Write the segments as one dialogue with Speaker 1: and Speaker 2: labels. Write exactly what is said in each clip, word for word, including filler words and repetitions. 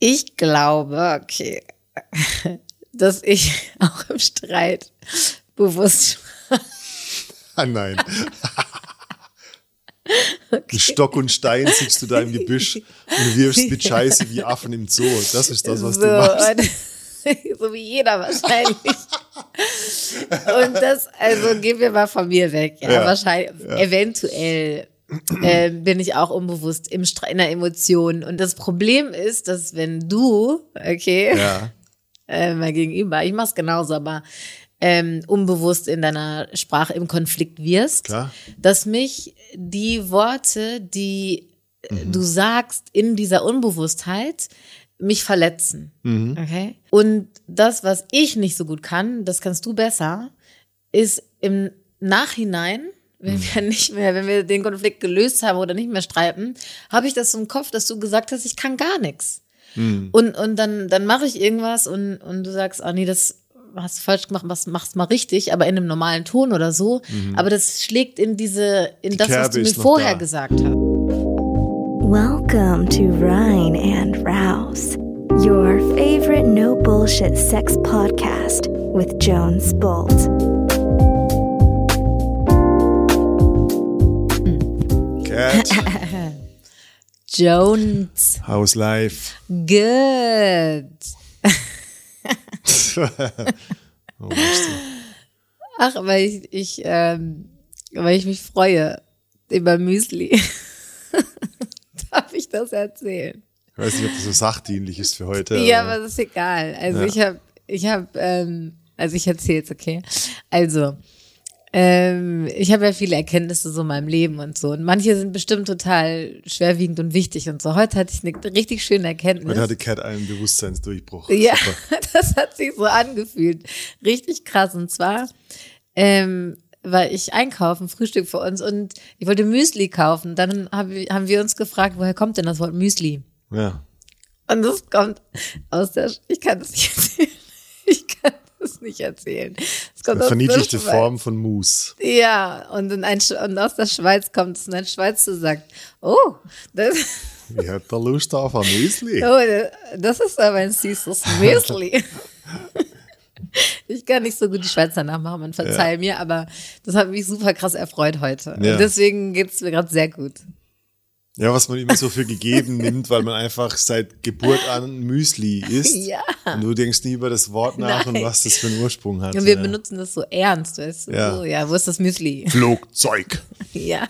Speaker 1: Ich glaube, okay, dass ich auch im Streit bewusst.
Speaker 2: Ah nein. Okay. Stock und Stein sitzt du da im Gebüsch und wirfst mit Scheiße wie Affen im Zoo. Das ist das, was
Speaker 1: so,
Speaker 2: du machst.
Speaker 1: So wie jeder wahrscheinlich. Und das, also gehen wir mal von mir weg. Ja,
Speaker 2: ja.
Speaker 1: wahrscheinlich,
Speaker 2: ja.
Speaker 1: eventuell äh, bin ich auch unbewusst im Stre- in der Emotion. Und das Problem ist, dass wenn du, okay,
Speaker 2: ja.
Speaker 1: äh, mein Gegenüber, ich mach's genauso, aber ähm, unbewusst in deiner Sprache im Konflikt wirst,
Speaker 2: Klar.
Speaker 1: dass mich die Worte, die mhm. du sagst in dieser Unbewusstheit, mich verletzen.
Speaker 2: Mhm.
Speaker 1: Okay? Und das, was ich nicht so gut kann, das kannst du besser, ist im Nachhinein, wenn wir nicht mehr, wenn wir den Konflikt gelöst haben oder nicht mehr streiten, habe ich das im Kopf, dass du gesagt hast, ich kann gar nichts.
Speaker 2: Mhm.
Speaker 1: Und, und dann, dann mache ich irgendwas und, und du sagst, ah nee, das hast du falsch gemacht, machst, machst mal richtig, aber in einem normalen Ton oder so. Mhm. Aber das schlägt in diese, in
Speaker 2: Die
Speaker 1: das,
Speaker 2: Kerbe
Speaker 1: was du mir
Speaker 2: ist noch
Speaker 1: vorher
Speaker 2: da.
Speaker 1: gesagt hast.
Speaker 3: Welcome to Rhine and Rouse, your favorite no bullshit sex podcast with Jones Bolt.
Speaker 2: Cat.
Speaker 1: Jones.
Speaker 2: How's life?
Speaker 1: Good.
Speaker 2: Oh, weißt du.
Speaker 1: Ach, weil ich, ich, ähm, weil ich mich freue über Müsli. Darf ich das erzählen?
Speaker 2: Ich weiß nicht, ob das so sachdienlich ist für heute.
Speaker 1: Ja, aber das ist egal. Also
Speaker 2: Ja.
Speaker 1: ich habe, ich habe, ähm, also ich erzähle es, okay? Also, ähm, ich habe ja viele Erkenntnisse so in meinem Leben und so. Und manche sind bestimmt total schwerwiegend und wichtig und so. Heute hatte ich eine richtig schöne Erkenntnis.
Speaker 2: Heute hatte Cat einen Bewusstseinsdurchbruch.
Speaker 1: Ja,
Speaker 2: Super.
Speaker 1: das hat sich so angefühlt. Richtig krass. Und zwar ähm, war ich einkaufen, Frühstück für uns und ich wollte Müsli kaufen. Dann hab, haben wir uns gefragt, woher kommt denn das Wort Müsli?
Speaker 2: Ja.
Speaker 1: Und das kommt aus der, Sch- ich kann das nicht erzählen. Ich kann das nicht erzählen. Es kommt
Speaker 2: Eine
Speaker 1: aus
Speaker 2: verniedlichte
Speaker 1: der Schweiz.
Speaker 2: Form von Mousse.
Speaker 1: Ja, und, in ein, Sch- und aus der Schweiz kommt es und ein Schweizer sagt, oh, das,
Speaker 2: Ich hätte da Lust auf ein Müsli.
Speaker 1: oh, das ist aber ein süßes Müsli. Ich kann nicht so gut die Schweizer nachmachen, man verzeihe
Speaker 2: Ja.
Speaker 1: mir, aber das hat mich super krass erfreut heute.
Speaker 2: Ja.
Speaker 1: Und deswegen geht es mir gerade sehr gut.
Speaker 2: Ja, was man immer so für gegeben nimmt, weil man einfach seit Geburt an Müsli isst.
Speaker 1: Ja.
Speaker 2: Und du denkst nie über das Wort nach
Speaker 1: Nein.
Speaker 2: und was das für einen Ursprung hat.
Speaker 1: Und wir
Speaker 2: ja.
Speaker 1: benutzen das so ernst, weißt du?
Speaker 2: Ja.
Speaker 1: So, ja, wo ist das Müsli?
Speaker 2: Flugzeug.
Speaker 1: Ja.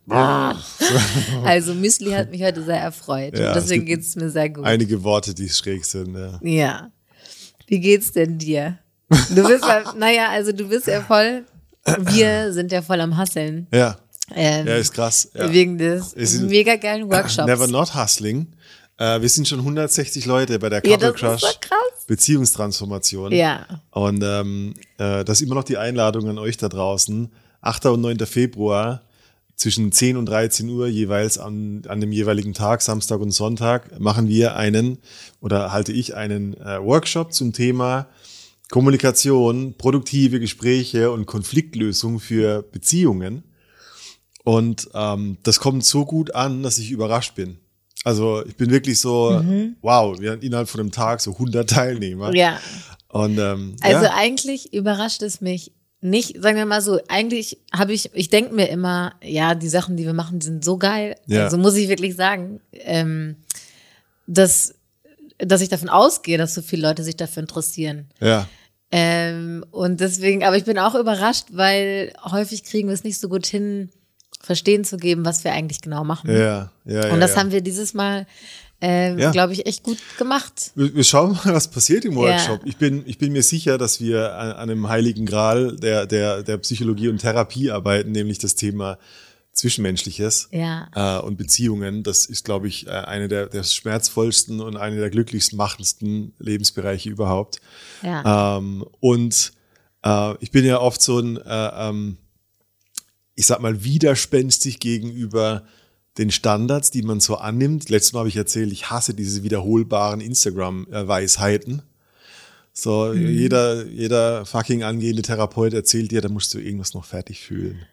Speaker 1: Also Müsli hat mich heute sehr erfreut.
Speaker 2: Ja,
Speaker 1: und deswegen
Speaker 2: es gibt
Speaker 1: geht es mir sehr gut.
Speaker 2: Einige Worte, die schräg sind. Ja.
Speaker 1: Ja. Wie geht's denn dir? Du bist ja, naja, also du bist ja voll, wir sind ja voll am Hasseln.
Speaker 2: Ja.
Speaker 1: Ähm,
Speaker 2: Ja, ist krass. Ja.
Speaker 1: Wegen des
Speaker 2: Es ist-
Speaker 1: mega geilen Workshops.
Speaker 2: Never not hustling. Äh, wir sind schon hundertsechzig Leute bei der
Speaker 1: Ja,
Speaker 2: Couple
Speaker 1: das ist
Speaker 2: Crush
Speaker 1: so krass.
Speaker 2: Beziehungstransformation.
Speaker 1: Ja.
Speaker 2: Und ähm, äh, das ist immer noch die Einladung an euch da draußen. achter und neunter Februar zwischen zehn und dreizehn Uhr jeweils an, an dem jeweiligen Tag, Samstag und Sonntag, machen wir einen oder halte ich einen äh, Workshop zum Thema Kommunikation, produktive Gespräche und Konfliktlösung für Beziehungen. Und ähm, das kommt so gut an, dass ich überrascht bin. Also ich bin wirklich so,
Speaker 1: Mhm.
Speaker 2: wow, wir haben innerhalb von einem Tag so hundert Teilnehmer.
Speaker 1: Ja.
Speaker 2: Und ähm,
Speaker 1: Also
Speaker 2: ja.
Speaker 1: eigentlich überrascht es mich nicht, sagen wir mal so, eigentlich habe ich, ich denke mir immer, ja, die Sachen, die wir machen, die sind so geil.
Speaker 2: Ja.
Speaker 1: Also muss ich wirklich sagen, ähm, dass, dass ich davon ausgehe, dass so viele Leute sich dafür interessieren.
Speaker 2: ja.
Speaker 1: Ähm, und deswegen, aber ich bin auch überrascht, weil häufig kriegen wir es nicht so gut hin, verstehen zu geben, was wir eigentlich genau machen.
Speaker 2: Ja, ja, ja.
Speaker 1: Und das
Speaker 2: ja.
Speaker 1: haben wir dieses Mal, ähm,
Speaker 2: Ja.
Speaker 1: glaube ich, echt gut gemacht.
Speaker 2: Wir, wir schauen mal, was passiert im Workshop.
Speaker 1: Ja.
Speaker 2: Ich bin, ich bin mir sicher, dass wir an, an einem heiligen Gral der, der, der Psychologie und Therapie arbeiten, nämlich das Thema Zwischenmenschliches
Speaker 1: Ja.
Speaker 2: äh, und Beziehungen. Das ist, glaube ich, äh, eine der, der schmerzvollsten und eine der glücklichst machendsten Lebensbereiche überhaupt.
Speaker 1: Ja.
Speaker 2: Ähm, und äh, ich bin ja oft so ein, äh, ähm, ich sag mal, widerspenstig gegenüber den Standards, die man so annimmt. Letztes Mal habe ich erzählt, ich hasse diese wiederholbaren Instagram-Weisheiten. So,
Speaker 1: Mhm.
Speaker 2: jeder, jeder fucking angehende Therapeut erzählt dir, da musst du irgendwas noch fertig fühlen.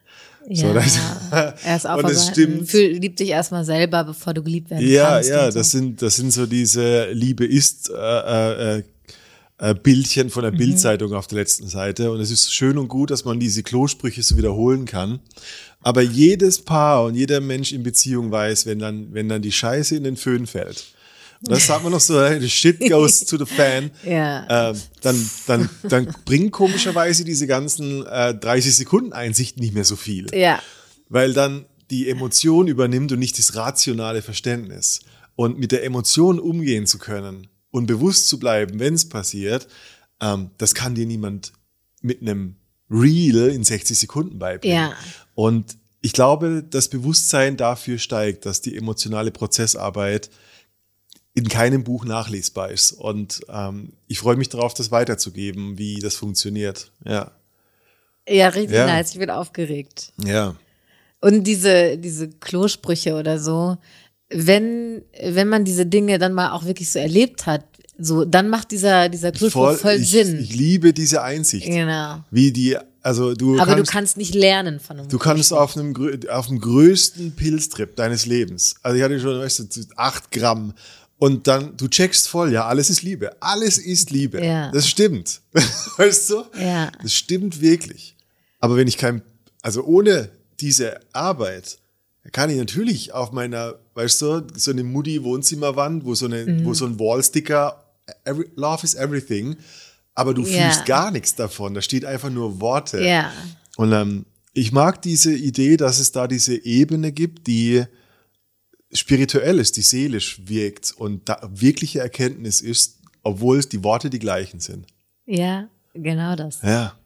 Speaker 1: Ja,
Speaker 2: So, das,
Speaker 1: er ist auch
Speaker 2: und es
Speaker 1: aber-
Speaker 2: stimmt.
Speaker 1: Fühl, lieb dich erstmal selber, bevor du geliebt werden
Speaker 2: Ja,
Speaker 1: kannst.
Speaker 2: ja,
Speaker 1: und so.
Speaker 2: das sind, das sind so diese Liebe ist äh, äh, äh, Bildchen von der
Speaker 1: Mhm.
Speaker 2: Bildzeitung auf der letzten Seite. Und es ist schön und gut, dass man diese Klosprüche so wiederholen kann. Aber jedes Paar und jeder Mensch in Beziehung weiß, wenn dann, wenn dann die Scheiße in den Föhn fällt. Und das sagt man noch so, the shit goes to the fan.
Speaker 1: Ja.
Speaker 2: Äh, dann, dann, dann bringen komischerweise diese ganzen äh, dreißig Sekunden Einsicht nicht mehr so viel.
Speaker 1: Ja.
Speaker 2: Weil dann die Emotion übernimmt und nicht das rationale Verständnis. Und mit der Emotion umgehen zu können und bewusst zu bleiben, wenn es passiert, ähm, das kann dir niemand mit einem Reel in sechzig Sekunden beibringen.
Speaker 1: Ja.
Speaker 2: Und ich glaube, das Bewusstsein dafür steigt, dass die emotionale Prozessarbeit in keinem Buch nachlesbar ist. Und ähm, ich freue mich darauf, das weiterzugeben, wie das funktioniert. Ja,
Speaker 1: Ja, richtig
Speaker 2: Ja.
Speaker 1: nice. Ich bin aufgeregt.
Speaker 2: ja.
Speaker 1: Und diese, diese Klosprüche oder so, wenn, wenn man diese Dinge dann mal auch wirklich so erlebt hat, so, dann macht dieser, dieser Klospruch voll,
Speaker 2: ich,
Speaker 1: Sinn.
Speaker 2: Ich liebe diese Einsicht.
Speaker 1: Genau.
Speaker 2: Wie die, also du
Speaker 1: Aber
Speaker 2: kannst,
Speaker 1: du kannst nicht lernen von einem
Speaker 2: du kannst auf einem, grö- auf dem größten Pilztrip deines Lebens, also ich hatte schon, weißt du, acht Gramm, und dann, du checkst voll, ja, alles ist Liebe. Alles ist Liebe.
Speaker 1: Ja.
Speaker 2: Das stimmt. Weißt du?
Speaker 1: Ja.
Speaker 2: Das stimmt wirklich. Aber wenn ich kein, also ohne diese Arbeit, kann ich natürlich auf meiner, weißt du, so eine Moody-Wohnzimmerwand, wo so eine,
Speaker 1: Mhm.
Speaker 2: wo so ein Wallsticker, every, Love is everything, aber du
Speaker 1: Ja.
Speaker 2: fühlst gar nichts davon. Da steht einfach nur Worte.
Speaker 1: Ja.
Speaker 2: Und ähm, ich mag diese Idee, dass es da diese Ebene gibt, die spirituell ist, die seelisch wirkt und da wirkliche Erkenntnis ist, obwohl es die Worte die gleichen sind.
Speaker 1: Ja, genau das.
Speaker 2: Ja.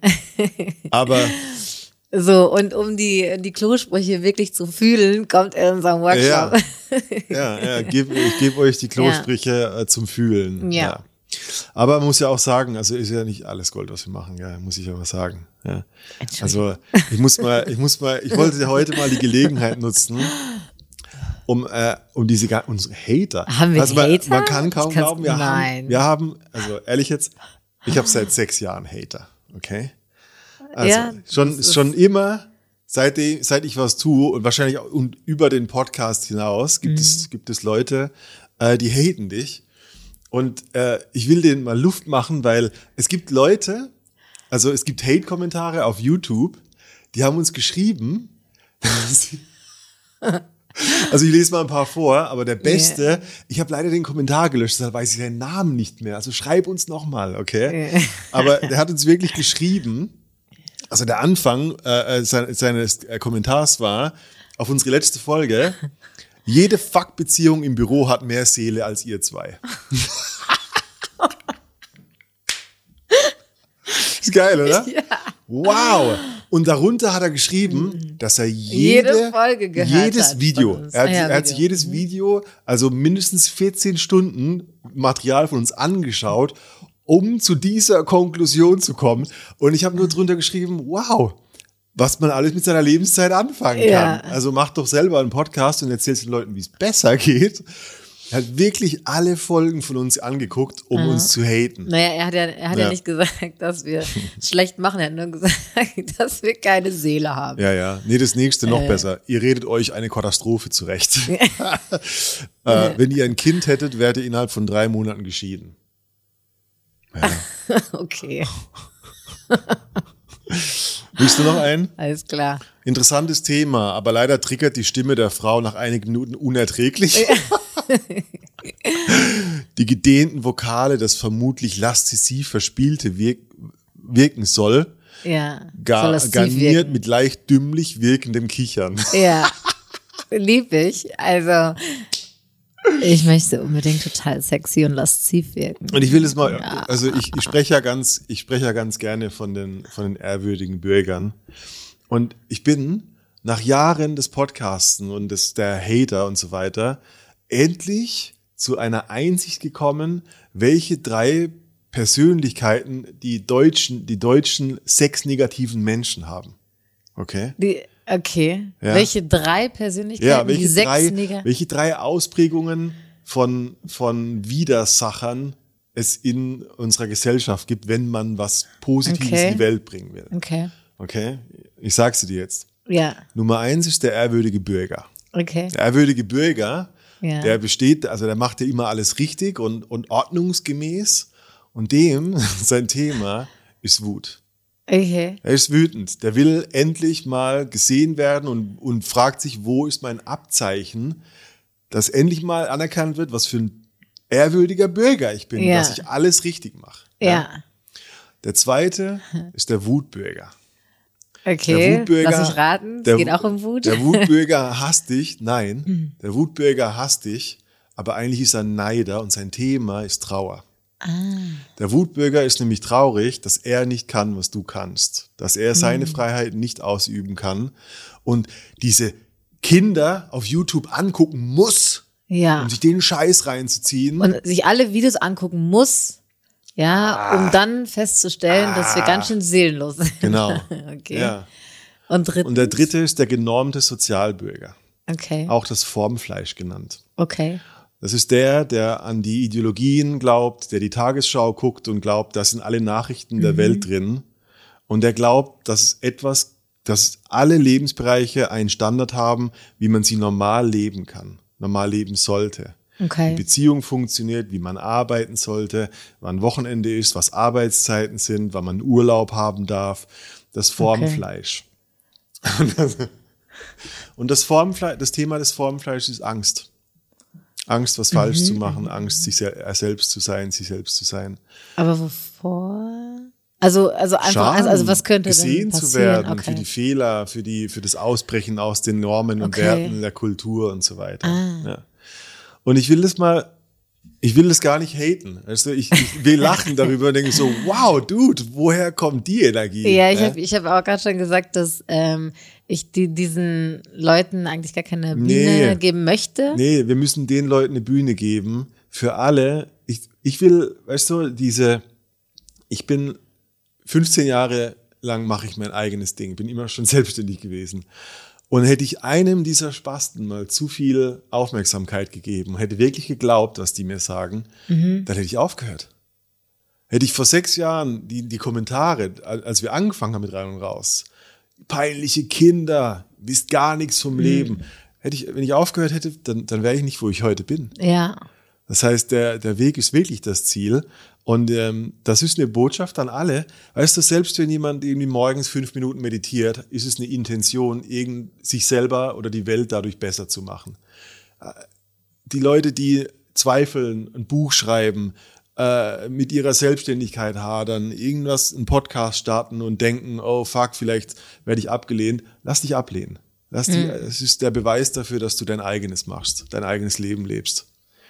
Speaker 2: Aber
Speaker 1: So, und um die, die Klosprüche wirklich zu fühlen, kommt er in unserem Workshop.
Speaker 2: ja, ja, ja geb, ich gebe euch die Klosprüche äh, zum Fühlen.
Speaker 1: Ja.
Speaker 2: Aber man muss ja auch sagen, also ist ja nicht alles Gold, was wir machen, ja, muss ich aber sagen. Ja. Also ich muss mal, ich muss mal, ich wollte heute mal die Gelegenheit nutzen, um, äh, um diese ga- unsere Hater.
Speaker 1: Haben wir
Speaker 2: also man,
Speaker 1: Hater?
Speaker 2: man kann kaum
Speaker 1: Ich kann's-
Speaker 2: glauben, wir haben,
Speaker 1: nein.
Speaker 2: wir haben, also ehrlich jetzt, ich habe seit sechs Jahren Hater, okay? Also
Speaker 1: Ja,
Speaker 2: schon,
Speaker 1: das ist-
Speaker 2: schon immer, seitdem, seit ich was tue und wahrscheinlich auch und über den Podcast hinaus gibt
Speaker 1: Mhm.
Speaker 2: es, gibt es Leute, äh, die haten dich. Und äh, ich will denen mal Luft machen, weil es gibt Leute, also es gibt Hate-Kommentare auf YouTube, die haben uns geschrieben, sie- also ich lese mal ein paar vor, aber der beste,
Speaker 1: Ja.
Speaker 2: ich habe leider den Kommentar gelöscht, deshalb weiß ich seinen Namen nicht mehr. Also schreib uns nochmal, okay?
Speaker 1: Ja.
Speaker 2: Aber der hat uns wirklich geschrieben, also der Anfang äh, seines, seines äh, Kommentars war, auf unsere letzte Folge, jede Fuck-Beziehung im Büro hat mehr Seele als ihr zwei. Ist geil, oder?
Speaker 1: Ja.
Speaker 2: Wow. Und darunter hat er geschrieben, dass er jede,
Speaker 1: Jede Folge gehört
Speaker 2: jedes
Speaker 1: hat
Speaker 2: Video,
Speaker 1: von uns.
Speaker 2: er hat,
Speaker 1: Ah ja,
Speaker 2: er hat sich
Speaker 1: Video.
Speaker 2: jedes Video, also mindestens vierzehn Stunden Material von uns angeschaut, um zu dieser Konklusion zu kommen. Und ich habe nur drunter geschrieben, wow, was man alles mit seiner Lebenszeit anfangen
Speaker 1: Ja.
Speaker 2: kann. Also mach doch selber einen Podcast und erzählst den Leuten, wie es besser geht. Er hat wirklich alle Folgen von uns angeguckt, um uns zu haten.
Speaker 1: Naja, er hat ja, er hat ja.
Speaker 2: Ja.
Speaker 1: nicht gesagt, dass wir schlecht machen. Er hat nur gesagt, dass wir keine Seele haben.
Speaker 2: Ja, ja. Nee, das nächste noch
Speaker 1: Äh.
Speaker 2: besser. Ihr redet euch eine Katastrophe zurecht. äh, wenn ihr ein Kind hättet, wärt ihr innerhalb von drei Monaten geschieden. Ja.
Speaker 1: Okay,
Speaker 2: Willst du noch einen?
Speaker 1: alles klar.
Speaker 2: Interessantes Thema, aber leider triggert die Stimme der Frau nach einigen Minuten unerträglich. Die gedehnten Vokale, das vermutlich laszisiv verspielte wirk wirken soll,
Speaker 1: Ja, soll
Speaker 2: gar,
Speaker 1: das tief
Speaker 2: garniert
Speaker 1: wirken.
Speaker 2: mit leicht dümmlich wirkendem Kichern.
Speaker 1: Ja, lieb ich. Also, ich möchte unbedingt total sexy und lasziv wirken.
Speaker 2: Und ich will es mal,
Speaker 1: Ja.
Speaker 2: also ich, ich spreche ja ganz, ich spreche ja ganz gerne von den, von den ehrwürdigen Bürgern. Und ich bin nach Jahren des Podcasten und des, der Hater und so weiter endlich zu einer Einsicht gekommen, welche drei Persönlichkeiten die deutschen, die deutschen sexnegativen Menschen haben. Okay?
Speaker 1: Die, okay.
Speaker 2: Ja.
Speaker 1: Welche drei Persönlichkeiten,
Speaker 2: Ja,
Speaker 1: die
Speaker 2: welche
Speaker 1: sechs
Speaker 2: drei,
Speaker 1: Neger
Speaker 2: welche drei Ausprägungen von, von Widersachern es in unserer Gesellschaft gibt, wenn man was Positives
Speaker 1: Okay.
Speaker 2: in die Welt bringen will.
Speaker 1: Okay.
Speaker 2: Okay? Ich sag sie dir jetzt.
Speaker 1: Ja.
Speaker 2: Nummer eins ist der ehrwürdige Bürger.
Speaker 1: Okay.
Speaker 2: Der ehrwürdige Bürger,
Speaker 1: Ja.
Speaker 2: der besteht, also der macht ja immer alles richtig und, und ordnungsgemäß. Und dem, sein Thema ist Wut.
Speaker 1: Okay.
Speaker 2: Er ist wütend. Der will endlich mal gesehen werden und, und fragt sich, wo ist mein Abzeichen, dass endlich mal anerkannt wird, was für ein ehrwürdiger Bürger ich bin,
Speaker 1: Ja.
Speaker 2: dass ich alles richtig mache.
Speaker 1: Ja.
Speaker 2: Der zweite ist der Wutbürger.
Speaker 1: Okay.
Speaker 2: Der Wutbürger,
Speaker 1: Lass mich raten. Es
Speaker 2: der,
Speaker 1: geht auch um Wut.
Speaker 2: Der Wutbürger hasst dich. Nein, der Wutbürger hasst dich, aber eigentlich ist er ein Neider und sein Thema ist Trauer.
Speaker 1: Ah.
Speaker 2: Der Wutbürger ist nämlich traurig, dass er nicht kann, was du kannst. Dass er seine Freiheit nicht ausüben kann und diese Kinder auf YouTube angucken muss,
Speaker 1: Ja.
Speaker 2: um sich den Scheiß reinzuziehen.
Speaker 1: Und sich alle Videos angucken muss, ja,
Speaker 2: Ah.
Speaker 1: um dann festzustellen, dass wir ganz schön seelenlos sind.
Speaker 2: Genau.
Speaker 1: Okay.
Speaker 2: Ja.
Speaker 1: Und drittens?
Speaker 2: Und der dritte ist der genormte Sozialbürger,
Speaker 1: Okay.
Speaker 2: auch das Formfleisch genannt.
Speaker 1: Okay.
Speaker 2: Das ist der, der an die Ideologien glaubt, der die Tagesschau guckt und glaubt, da sind alle Nachrichten der Welt drin. Und der glaubt, dass etwas, dass alle Lebensbereiche einen Standard haben, wie man sie normal leben kann, normal leben sollte.
Speaker 1: Okay.
Speaker 2: Wie Beziehung funktioniert, wie man arbeiten sollte, wann Wochenende ist, was Arbeitszeiten sind, wann man Urlaub haben darf. Das Formfleisch. Und das, und das Formfleisch, das Thema des Formfleisches ist Angst. Angst, was falsch
Speaker 1: Mhm.
Speaker 2: zu machen, Angst, sich se- er selbst zu sein, sich selbst zu sein.
Speaker 1: Aber wovor? Also, also einfach,
Speaker 2: Scham,
Speaker 1: also, also was könnte
Speaker 2: gesehen
Speaker 1: denn passieren?
Speaker 2: zu werden
Speaker 1: Okay.
Speaker 2: für die Fehler, für die, für das Ausbrechen aus den Normen und
Speaker 1: Okay.
Speaker 2: Werten der Kultur und so weiter.
Speaker 1: Ah.
Speaker 2: Ja. Und ich will das mal, ich will das gar nicht haten. Also ich, ich will lachen darüber und denke so, wow, Dude, woher kommt die Energie?
Speaker 1: Ja, ich
Speaker 2: Ne?
Speaker 1: habe ich hab auch gerade schon gesagt, dass ähm, ich die, diesen Leuten eigentlich gar keine Bühne
Speaker 2: Nee.
Speaker 1: geben möchte.
Speaker 2: Nee, wir müssen den Leuten eine Bühne geben. Für alle. Ich, ich will, weißt du, diese, ich bin fünfzehn Jahre lang mache ich mein eigenes Ding, bin immer schon selbstständig gewesen. Und hätte ich einem dieser Spasten mal zu viel Aufmerksamkeit gegeben, hätte wirklich geglaubt, was die mir sagen, dann hätte ich aufgehört. Hätte ich vor sechs Jahren die, die Kommentare, als wir angefangen haben mit Rein und Raus, peinliche Kinder, wisst gar nichts vom Leben. Hätte ich, wenn ich aufgehört hätte, dann, dann wäre ich nicht, wo ich heute bin.
Speaker 1: Ja.
Speaker 2: Das heißt, der, der Weg ist wirklich das Ziel. Und ähm, das ist eine Botschaft an alle. Weißt du, selbst wenn jemand irgendwie morgens fünf Minuten meditiert, ist es eine Intention, irgend, sich selber oder die Welt dadurch besser zu machen. Äh, die Leute, die zweifeln, ein Buch schreiben, äh, mit ihrer Selbstständigkeit hadern, irgendwas, einen Podcast starten und denken, oh fuck, vielleicht werde ich abgelehnt. Lass dich ablehnen. Lass dich, es ist der Beweis dafür, dass du dein eigenes machst, dein eigenes Leben lebst.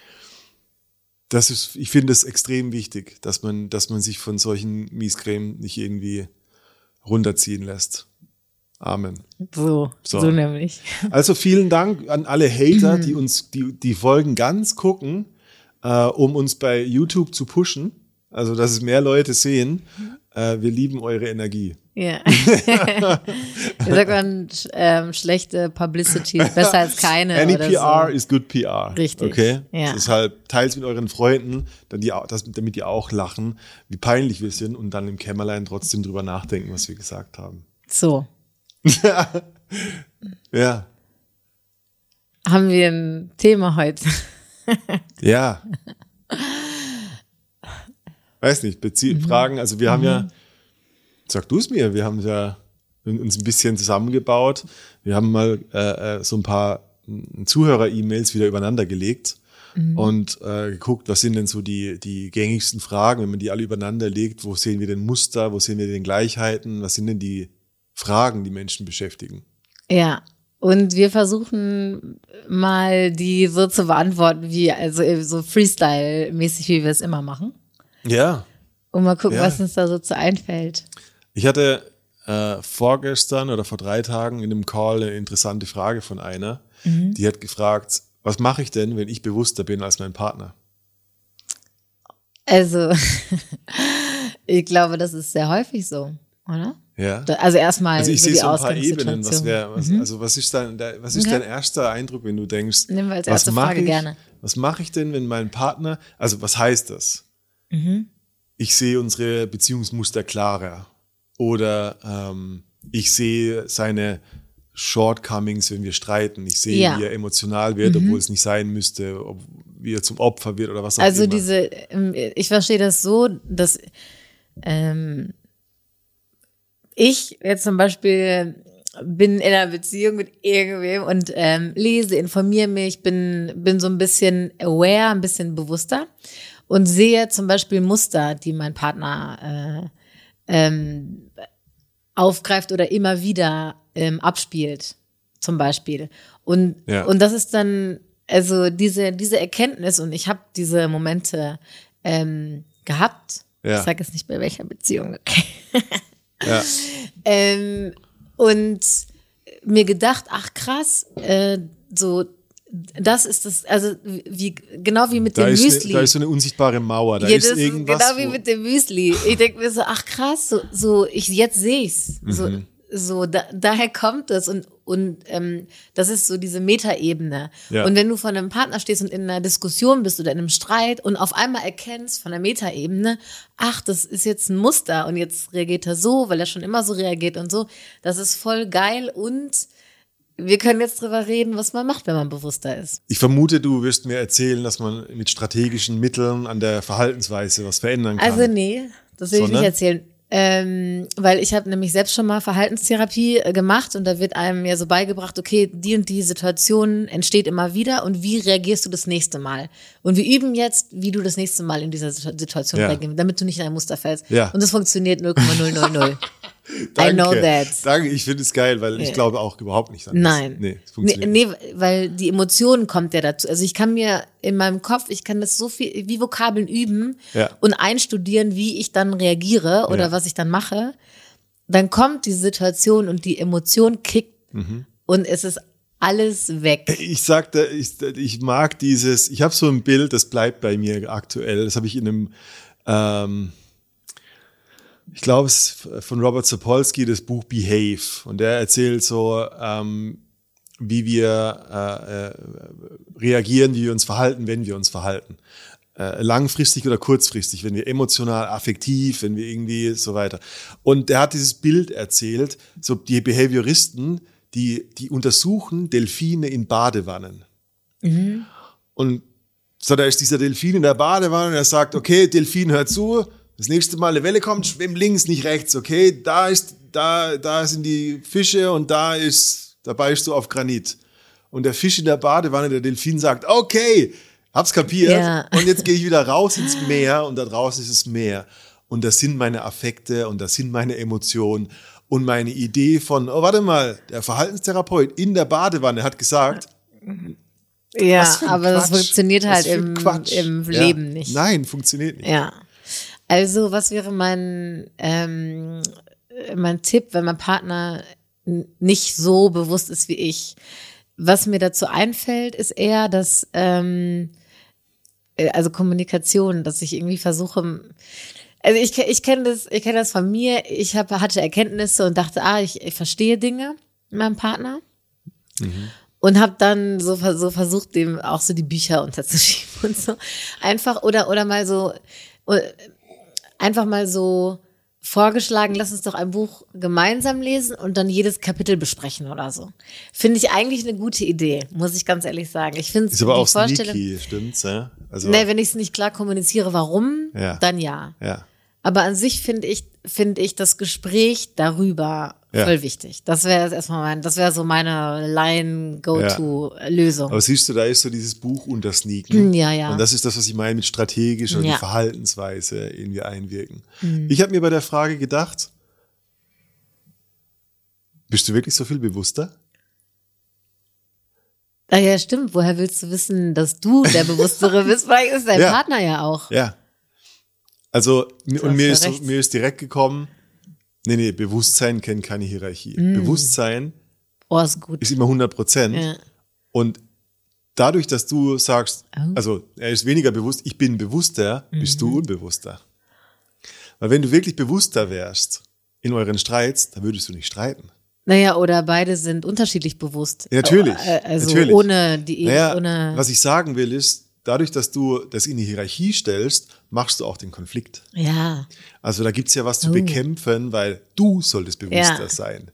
Speaker 2: Das ist, ich finde es extrem wichtig, dass man, dass man sich von solchen Miescreme nicht irgendwie runterziehen lässt. Amen.
Speaker 1: So,
Speaker 2: So.
Speaker 1: so, nämlich.
Speaker 2: Also vielen Dank an alle Hater, die uns die, die Folgen ganz gucken, äh, um uns bei YouTube zu pushen. Also, dass es mehr Leute sehen. Äh, wir lieben eure Energie.
Speaker 1: Ja. Wie sagt man, sch- ähm, schlechte Publicity ist besser als keine.
Speaker 2: Any
Speaker 1: oder
Speaker 2: P R
Speaker 1: so.
Speaker 2: is good P R.
Speaker 1: Richtig,
Speaker 2: Okay?
Speaker 1: ja.
Speaker 2: Deshalb teilt mit euren Freunden, dann die, auch- das, damit die auch lachen, wie peinlich wir sind und dann im Kämmerlein trotzdem drüber nachdenken, was wir gesagt haben.
Speaker 1: So.
Speaker 2: Ja.
Speaker 1: Haben wir ein Thema heute?
Speaker 2: Ja. Weiß nicht, Bezie- Fragen, also wir haben ja, sag du es mir, wir haben ja uns ein bisschen zusammengebaut. Wir haben mal äh, äh, so ein paar äh, Zuhörer-E-Mails wieder übereinander gelegt und äh, geguckt, was sind denn so die, die gängigsten Fragen, wenn man die alle übereinander legt, wo sehen wir denn Muster, wo sehen wir denn Gleichheiten, was sind denn die Fragen, die Menschen beschäftigen?
Speaker 1: Ja. Und wir versuchen mal, die so zu beantworten, wie, also so Freestyle-mäßig, wie wir es immer machen.
Speaker 2: Ja.
Speaker 1: Und mal gucken,
Speaker 2: Ja.
Speaker 1: was uns da so zu einfällt.
Speaker 2: Ich hatte äh, vorgestern oder vor drei Tagen in einem Call eine interessante Frage von einer, die hat gefragt, was mache ich denn, wenn ich bewusster bin als mein Partner?
Speaker 1: Also, ich glaube, das ist sehr häufig so, oder?
Speaker 2: Ja.
Speaker 1: Da- Also erstmal
Speaker 2: Also ich
Speaker 1: so
Speaker 2: sehe
Speaker 1: die
Speaker 2: so ein paar
Speaker 1: Ausgangssituation.
Speaker 2: Ebenen. Was wär, was, Also was ist dein, der, was ist
Speaker 1: Okay.
Speaker 2: dein erster Eindruck, wenn du denkst,
Speaker 1: Nehmen wir als
Speaker 2: was
Speaker 1: erste
Speaker 2: mache
Speaker 1: Frage
Speaker 2: ich,
Speaker 1: gerne.
Speaker 2: was mache ich denn, wenn mein Partner, also was heißt das?
Speaker 1: Mhm.
Speaker 2: Ich sehe unsere Beziehungsmuster klarer oder ähm, ich sehe seine Shortcomings, wenn wir streiten. Ich sehe,
Speaker 1: Ja.
Speaker 2: wie er emotional wird, mhm. obwohl es nicht sein müsste, ob, wie er zum Opfer wird oder was auch
Speaker 1: Also
Speaker 2: immer.
Speaker 1: diese, ich verstehe das so, dass ähm, ich jetzt zum Beispiel bin in einer Beziehung mit irgendwem und ähm, lese, informiere mich, bin, bin so ein bisschen aware, ein bisschen bewusster und sehe zum Beispiel Muster, die mein Partner äh, ähm, aufgreift oder immer wieder ähm, abspielt, zum Beispiel. Und,
Speaker 2: Ja.
Speaker 1: und das ist dann, also diese, diese Erkenntnis, und ich habe diese Momente ähm, gehabt,
Speaker 2: Ja.
Speaker 1: ich sage jetzt nicht bei welcher Beziehung, okay.
Speaker 2: Ja.
Speaker 1: ähm, und mir gedacht, ach krass, äh, so, das ist das, also wie, genau wie mit
Speaker 2: Da
Speaker 1: dem
Speaker 2: ist,
Speaker 1: Müsli.
Speaker 2: eine, da ist so eine unsichtbare Mauer, da
Speaker 1: Ja,
Speaker 2: ist
Speaker 1: das
Speaker 2: irgendwas.
Speaker 1: genau wie
Speaker 2: wo-
Speaker 1: mit dem Müsli. Ich denke mir so, ach krass, so, so ich jetzt sehe ich's. So,
Speaker 2: Mhm.
Speaker 1: so da, daher kommt es und und ähm, das ist so diese Metaebene.
Speaker 2: Ja.
Speaker 1: Und wenn du von einem Partner stehst und in einer Diskussion bist oder in einem Streit und auf einmal erkennst von der Metaebene, ach, das ist jetzt ein Muster und jetzt reagiert er so, weil er schon immer so reagiert und so, das ist voll geil und wir können jetzt drüber reden, was man macht, wenn man bewusster ist.
Speaker 2: Ich vermute, du wirst mir erzählen, dass man mit strategischen Mitteln an der Verhaltensweise was verändern kann.
Speaker 1: Also nee, das will ich
Speaker 2: Sondern?
Speaker 1: nicht erzählen. Ähm, weil ich habe nämlich selbst schon mal Verhaltenstherapie äh, gemacht und da wird einem ja so beigebracht, okay, die und die Situation entsteht immer wieder und wie reagierst du das nächste Mal? Und wir üben jetzt, wie du das nächste Mal in dieser Situ- Situation
Speaker 2: Ja.
Speaker 1: reagierst, damit du nicht in ein Muster fällst.
Speaker 2: Ja.
Speaker 1: Und das funktioniert null Komma null null null.
Speaker 2: Danke.
Speaker 1: I know that.
Speaker 2: Danke, ich finde es geil, weil ich
Speaker 1: Ja.
Speaker 2: glaube auch überhaupt nicht an das.
Speaker 1: Nein.
Speaker 2: Nee, es
Speaker 1: Nee,
Speaker 2: funktioniert
Speaker 1: nee, weil die Emotionen kommt ja dazu. Also ich kann mir in meinem Kopf, ich kann das so viel, wie Vokabeln üben
Speaker 2: Ja.
Speaker 1: und einstudieren, wie ich dann reagiere oder
Speaker 2: Ja.
Speaker 1: was ich dann mache. Dann kommt die Situation und die Emotion kickt
Speaker 2: Mhm.
Speaker 1: und es ist alles weg.
Speaker 2: Ich sagte, ich, ich mag dieses, ich habe so ein Bild, das bleibt bei mir aktuell. Das habe ich in einem, ähm, ich glaube, es ist von Robert Sapolsky, das Buch Behave. Und der erzählt so, ähm, wie wir äh, äh, reagieren, wie wir uns verhalten, wenn wir uns verhalten. Äh, langfristig oder kurzfristig, wenn wir emotional, affektiv, wenn wir irgendwie so weiter. Und der hat dieses Bild erzählt, so die Behavioristen, die, die untersuchen Delfine in Badewannen. Und so, da ist dieser Delfin in der Badewanne und er sagt, okay, Delfin, hör zu, das nächste Mal eine Welle kommt, schwimm links, nicht rechts, okay, da ist, da, da sind die Fische und da ist, da beißt du auf Granit. Und der Fisch in der Badewanne, der Delfin sagt, okay, hab's kapiert
Speaker 1: Ja.
Speaker 2: und jetzt gehe ich wieder raus ins Meer und da draußen ist das Meer. Und das sind meine Affekte und das sind meine Emotionen. Und meine Idee von, oh, warte mal, der Verhaltenstherapeut in der Badewanne hat gesagt,
Speaker 1: Ja,
Speaker 2: was für ein
Speaker 1: aber das
Speaker 2: Quatsch.
Speaker 1: funktioniert
Speaker 2: Was
Speaker 1: halt
Speaker 2: für ein
Speaker 1: im,
Speaker 2: Quatsch.
Speaker 1: im
Speaker 2: Ja.
Speaker 1: Leben nicht.
Speaker 2: Nein, funktioniert nicht.
Speaker 1: Ja. Also, was wäre mein, ähm, mein Tipp, wenn mein Partner n- nicht so bewusst ist wie ich? Was mir dazu einfällt, ist eher, dass, ähm, äh, also Kommunikation, dass ich irgendwie versuche, also ich, ke- ich kenne das, ich kenne das von mir, ich hab, hatte Erkenntnisse und dachte, ah, ich, ich verstehe Dinge mit meinem Partner. Und habe dann so, ver- so versucht, dem auch so die Bücher unterzuschieben und so. Einfach, oder, oder mal so, äh, einfach mal so vorgeschlagen, lass uns doch ein Buch gemeinsam lesen und dann jedes Kapitel besprechen oder so. Finde ich eigentlich eine gute Idee, muss ich ganz ehrlich sagen. Ich finde
Speaker 2: Ist aber
Speaker 1: die
Speaker 2: auch
Speaker 1: Vorstellung,
Speaker 2: sneaky, stimmt's? Ja? Also,
Speaker 1: ne, wenn ich es nicht klar kommuniziere, warum,
Speaker 2: Ja.
Speaker 1: dann ja.
Speaker 2: ja.
Speaker 1: Aber an sich finde ich, finde ich das Gespräch darüber
Speaker 2: Ja.
Speaker 1: voll wichtig. Das wäre erstmal mein, das wäre so meine Line-Go-To-Lösung.
Speaker 2: Aber siehst du, da ist so dieses Buch untersneaken.
Speaker 1: Ja, ja.
Speaker 2: Und das ist das, was ich meine mit strategisch oder
Speaker 1: Ja.
Speaker 2: die Verhaltensweise irgendwie einwirken. Ich habe mir bei der Frage gedacht, bist du wirklich so viel bewusster?
Speaker 1: Ah ja, stimmt. Woher willst du wissen, dass du der Bewusstere bist? Weil ist dein
Speaker 2: Ja.
Speaker 1: Partner ja auch.
Speaker 2: Ja. Also, mi-
Speaker 1: Du
Speaker 2: und
Speaker 1: hast
Speaker 2: mir
Speaker 1: ja
Speaker 2: ist, so,
Speaker 1: recht.
Speaker 2: mir ist direkt gekommen, nee, nee, Bewusstsein kennt keine Hierarchie. Bewusstsein
Speaker 1: Oh, ist gut.
Speaker 2: ist immer hundert Prozent.
Speaker 1: Ja.
Speaker 2: Und dadurch, dass du sagst,
Speaker 1: Oh.
Speaker 2: also er ist weniger bewusst, ich bin bewusster, bist
Speaker 1: Mhm.
Speaker 2: du unbewusster. Weil wenn du wirklich bewusster wärst in euren Streits, dann würdest du nicht streiten.
Speaker 1: Naja, oder beide sind unterschiedlich bewusst.
Speaker 2: Ja, natürlich,
Speaker 1: Äh, Also
Speaker 2: natürlich.
Speaker 1: ohne die
Speaker 2: Naja,
Speaker 1: ohne.
Speaker 2: was ich sagen will ist, dadurch, dass du das in die Hierarchie stellst, machst du auch den Konflikt.
Speaker 1: Ja.
Speaker 2: Also da gibt's ja was zu
Speaker 1: Oh.
Speaker 2: bekämpfen, weil du solltest bewusster
Speaker 1: Ja.
Speaker 2: sein.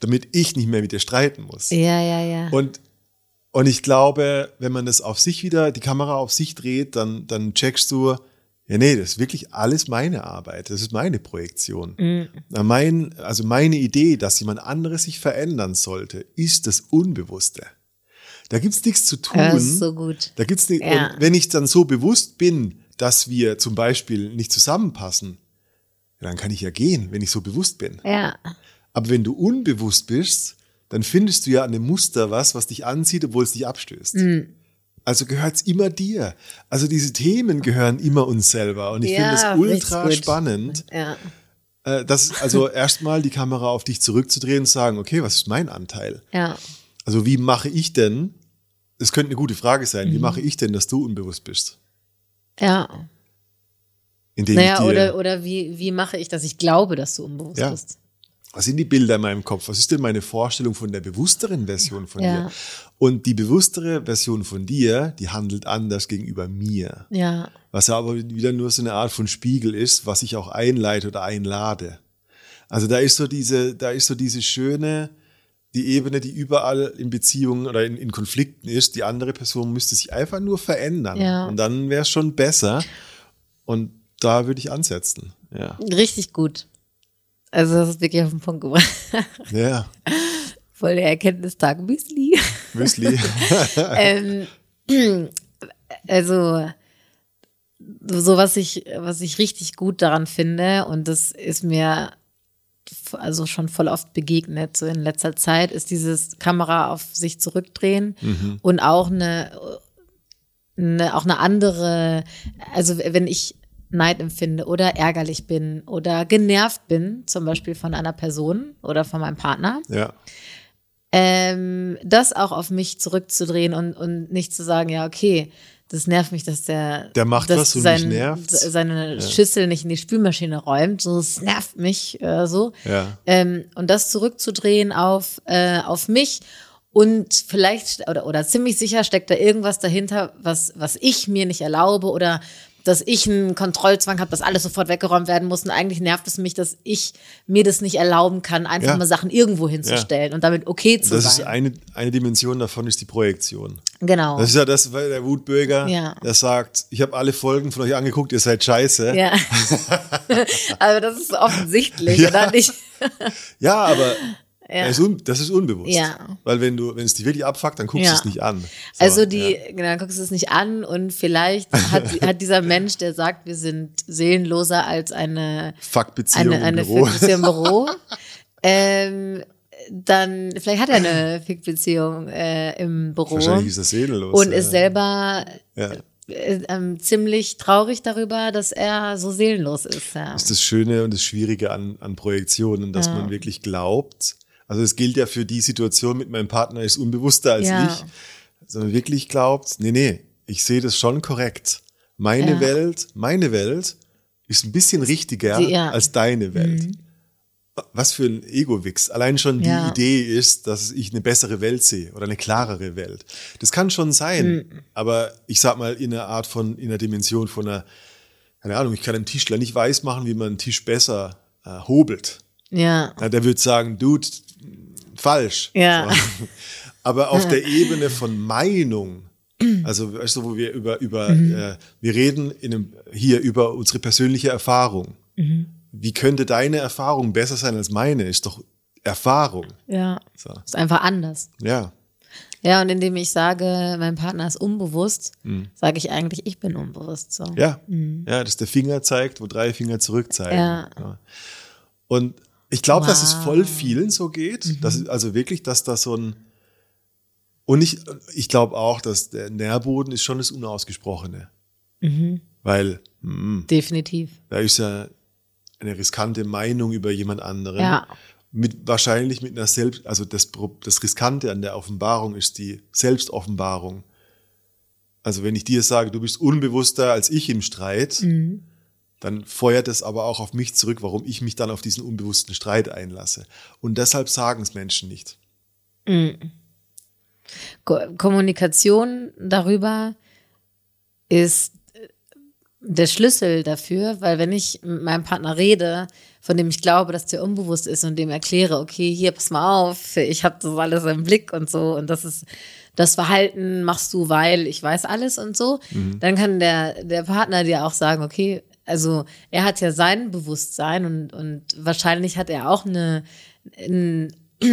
Speaker 2: damit ich nicht mehr mit dir streiten muss.
Speaker 1: Ja, ja, ja.
Speaker 2: Und, und ich glaube, wenn man das auf sich wieder, die Kamera auf sich dreht, dann, dann checkst du, ja, nee, das ist wirklich alles meine Arbeit. Das ist meine Projektion.
Speaker 1: Mhm.
Speaker 2: Mein, also meine Idee, dass jemand anderes sich verändern sollte, ist das Unbewusste. Da gibt's nichts zu tun.
Speaker 1: Das ist so gut.
Speaker 2: Da gibt's nicht,
Speaker 1: Ja.
Speaker 2: Und wenn ich dann so bewusst bin, dass wir zum Beispiel nicht zusammenpassen, dann kann ich ja gehen, wenn ich so bewusst bin.
Speaker 1: Ja.
Speaker 2: Aber wenn du unbewusst bist, dann findest du ja an dem Muster was, was dich anzieht, obwohl es dich abstößt.
Speaker 1: Mhm.
Speaker 2: Also gehört es immer dir. Also diese Themen gehören immer uns selber. Und ich
Speaker 1: Ja,
Speaker 2: finde das ultra
Speaker 1: richtig gut.
Speaker 2: spannend,
Speaker 1: Ja.
Speaker 2: äh, dass also erstmal die Kamera auf dich zurückzudrehen und sagen, okay, was ist mein Anteil?
Speaker 1: Ja.
Speaker 2: Also wie mache ich denn, das könnte eine gute Frage sein, wie mache ich denn, dass du unbewusst bist?
Speaker 1: Ja.
Speaker 2: Indem
Speaker 1: Naja,
Speaker 2: ich dir,
Speaker 1: oder, oder wie, wie mache ich, dass ich glaube, dass du unbewusst
Speaker 2: Ja.
Speaker 1: bist?
Speaker 2: Was sind die Bilder in meinem Kopf? Was ist denn meine Vorstellung von der bewussteren Version von
Speaker 1: Ja.
Speaker 2: dir? Und die bewusstere Version von dir, die handelt anders gegenüber mir.
Speaker 1: Ja.
Speaker 2: Was ja aber wieder nur so eine Art von Spiegel ist, was ich auch einleite oder einlade. Also da ist so diese, da ist so diese schöne, die Ebene, die überall in Beziehungen oder in, in Konflikten ist. Die andere Person müsste sich einfach nur verändern.
Speaker 1: Ja.
Speaker 2: Und dann wäre es schon besser. Und da würde ich ansetzen. Ja.
Speaker 1: Richtig gut. Also das ist wirklich auf den Punkt gebracht.
Speaker 2: Ja.
Speaker 1: Voll der Erkenntnistag Müsli.
Speaker 2: Müsli.
Speaker 1: ähm, also so was ich, was ich richtig gut daran finde, und das ist mir also schon voll oft begegnet, so in letzter Zeit, ist dieses Kamera auf sich zurückdrehen
Speaker 2: Mhm.
Speaker 1: und auch eine, eine, auch eine andere, also wenn ich Neid empfinde oder ärgerlich bin oder genervt bin, zum Beispiel von einer Person oder von meinem Partner,
Speaker 2: Ja.
Speaker 1: ähm, das auch auf mich zurückzudrehen und, und nicht zu sagen, ja, okay, das nervt mich, dass der,
Speaker 2: Der macht
Speaker 1: dass
Speaker 2: was und
Speaker 1: sein,
Speaker 2: mich nervt's.
Speaker 1: seine Schüssel nicht in die Spülmaschine räumt, so, es nervt mich äh, so.
Speaker 2: Ja.
Speaker 1: Ähm, und das zurückzudrehen auf, äh, auf mich. Und vielleicht oder, oder ziemlich sicher steckt da irgendwas dahinter, was, was ich mir nicht erlaube, oder dass ich einen Kontrollzwang habe, dass alles sofort weggeräumt werden muss. Und eigentlich nervt es mich, dass ich mir das nicht erlauben kann, einfach
Speaker 2: Ja.
Speaker 1: mal Sachen irgendwo hinzustellen und damit okay zu
Speaker 2: Das ist
Speaker 1: sein.
Speaker 2: eine, eine Dimension davon, ist die Projektion.
Speaker 1: Genau.
Speaker 2: Das ist ja das, weil der Wutbürger,
Speaker 1: Ja.
Speaker 2: der sagt, ich habe alle Folgen von euch angeguckt, ihr seid scheiße.
Speaker 1: Ja. Aber das ist offensichtlich,
Speaker 2: Ja.
Speaker 1: oder nicht?
Speaker 2: Ja, aber
Speaker 1: Ja.
Speaker 2: das, ist un, das ist unbewusst.
Speaker 1: Ja.
Speaker 2: Weil wenn du, wenn es dich wirklich abfuckt, dann guckst
Speaker 1: Ja.
Speaker 2: du es nicht an. So,
Speaker 1: Also die,
Speaker 2: ja.
Speaker 1: genau, dann guckst du es nicht an, und vielleicht hat, hat dieser Mensch, der sagt, wir sind seelenloser als eine
Speaker 2: Fuck-Beziehung
Speaker 1: eine,
Speaker 2: im
Speaker 1: eine
Speaker 2: Büro.
Speaker 1: Fickbeziehung im Büro, ähm, dann vielleicht hat er eine Fickbeziehung äh, im Büro
Speaker 2: Wahrscheinlich ist er seelenlos.
Speaker 1: und
Speaker 2: ja.
Speaker 1: ist selber
Speaker 2: Ja.
Speaker 1: äh, ähm, ziemlich traurig darüber, dass er so seelenlos ist. Ja.
Speaker 2: Das ist das Schöne und das Schwierige an, an Projektionen, dass
Speaker 1: Ja.
Speaker 2: man wirklich glaubt, also es gilt ja für die Situation mit meinem Partner, ist unbewusster als
Speaker 1: Ja.
Speaker 2: ich, sondern wirklich glaubt, nee, nee, ich sehe das schon korrekt. Meine
Speaker 1: Ja.
Speaker 2: Welt, meine Welt ist ein bisschen richtiger
Speaker 1: Die- ja.
Speaker 2: als deine Welt. Was für ein Ego-Wix. Allein schon die
Speaker 1: Ja.
Speaker 2: Idee ist, dass ich eine bessere Welt sehe oder eine klarere Welt. Das kann schon sein, aber ich sag mal in einer Art von, in einer Dimension von einer, keine Ahnung, ich kann einem Tischler nicht weismachen, wie man einen Tisch besser äh, hobelt.
Speaker 1: Ja.
Speaker 2: Ja, der wird sagen, Dude, falsch.
Speaker 1: Ja.
Speaker 2: So. Aber auf der Ebene von Meinung, also weißt du, wo wir über, über äh, wir reden in einem, hier über unsere persönliche Erfahrung. Wie könnte deine Erfahrung besser sein als meine? Ist doch Erfahrung.
Speaker 1: Ja.
Speaker 2: So.
Speaker 1: Ist einfach anders.
Speaker 2: Ja.
Speaker 1: Ja, und indem ich sage, mein Partner ist unbewusst, sage ich eigentlich, ich bin unbewusst. So.
Speaker 2: Ja. Ja, dass der Finger zeigt, wo drei Finger zurück zeigen.
Speaker 1: Ja.
Speaker 2: Ja. Und ich glaube, dass es
Speaker 1: Wow.
Speaker 2: voll vielen so geht. Dass, es- also wirklich, dass da so ein. Und ich, ich glaube auch, dass der Nährboden ist schon das Unausgesprochene. Weil hm,
Speaker 1: Definitiv.
Speaker 2: da ist ja eine riskante Meinung über jemand anderen.
Speaker 1: Ja.
Speaker 2: Mit, wahrscheinlich mit einer Selbst, also das, Pro- das Riskante an der Offenbarung ist die Selbstoffenbarung. Also wenn ich dir sage, du bist unbewusster als ich im Streit, dann feuert es aber auch auf mich zurück, warum ich mich dann auf diesen unbewussten Streit einlasse. Und deshalb sagen es Menschen nicht.
Speaker 1: Ko Kommunikation darüber ist der Schlüssel dafür, weil wenn ich mit meinem Partner rede, von dem ich glaube, dass der unbewusst ist und dem erkläre, okay, hier, pass mal auf, ich habe das alles im Blick und so und das ist das Verhalten machst du, weil ich weiß alles und so, mhm. dann kann der der Partner dir auch sagen, okay, also er hat ja sein Bewusstsein und und wahrscheinlich hat er auch eine eine,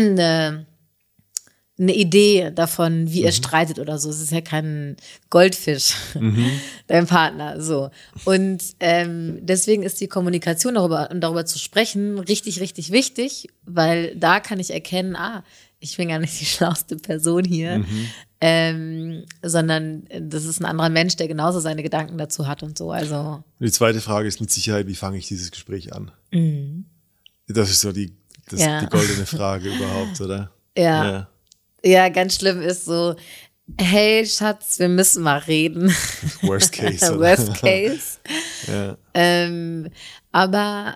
Speaker 1: eine Idee davon, wie mhm. er streitet oder so. Es ist ja kein Goldfisch, mhm. dein Partner, so. Und ähm, deswegen ist die Kommunikation darüber, um darüber zu sprechen, richtig, richtig wichtig, weil da kann ich erkennen, ah, ich bin gar nicht die schlauste Person hier, mhm. ähm, sondern das ist ein anderer Mensch, der genauso seine Gedanken dazu hat und so. Also
Speaker 2: die zweite Frage ist mit Sicherheit, wie fange ich dieses Gespräch an? Mhm. Das ist so die, das, ja. die goldene Frage überhaupt, oder?
Speaker 1: Ja. ja. Ja, ganz schlimm ist so, hey Schatz, wir müssen mal reden.
Speaker 2: Worst case.
Speaker 1: Worst case.
Speaker 2: ja.
Speaker 1: ähm, aber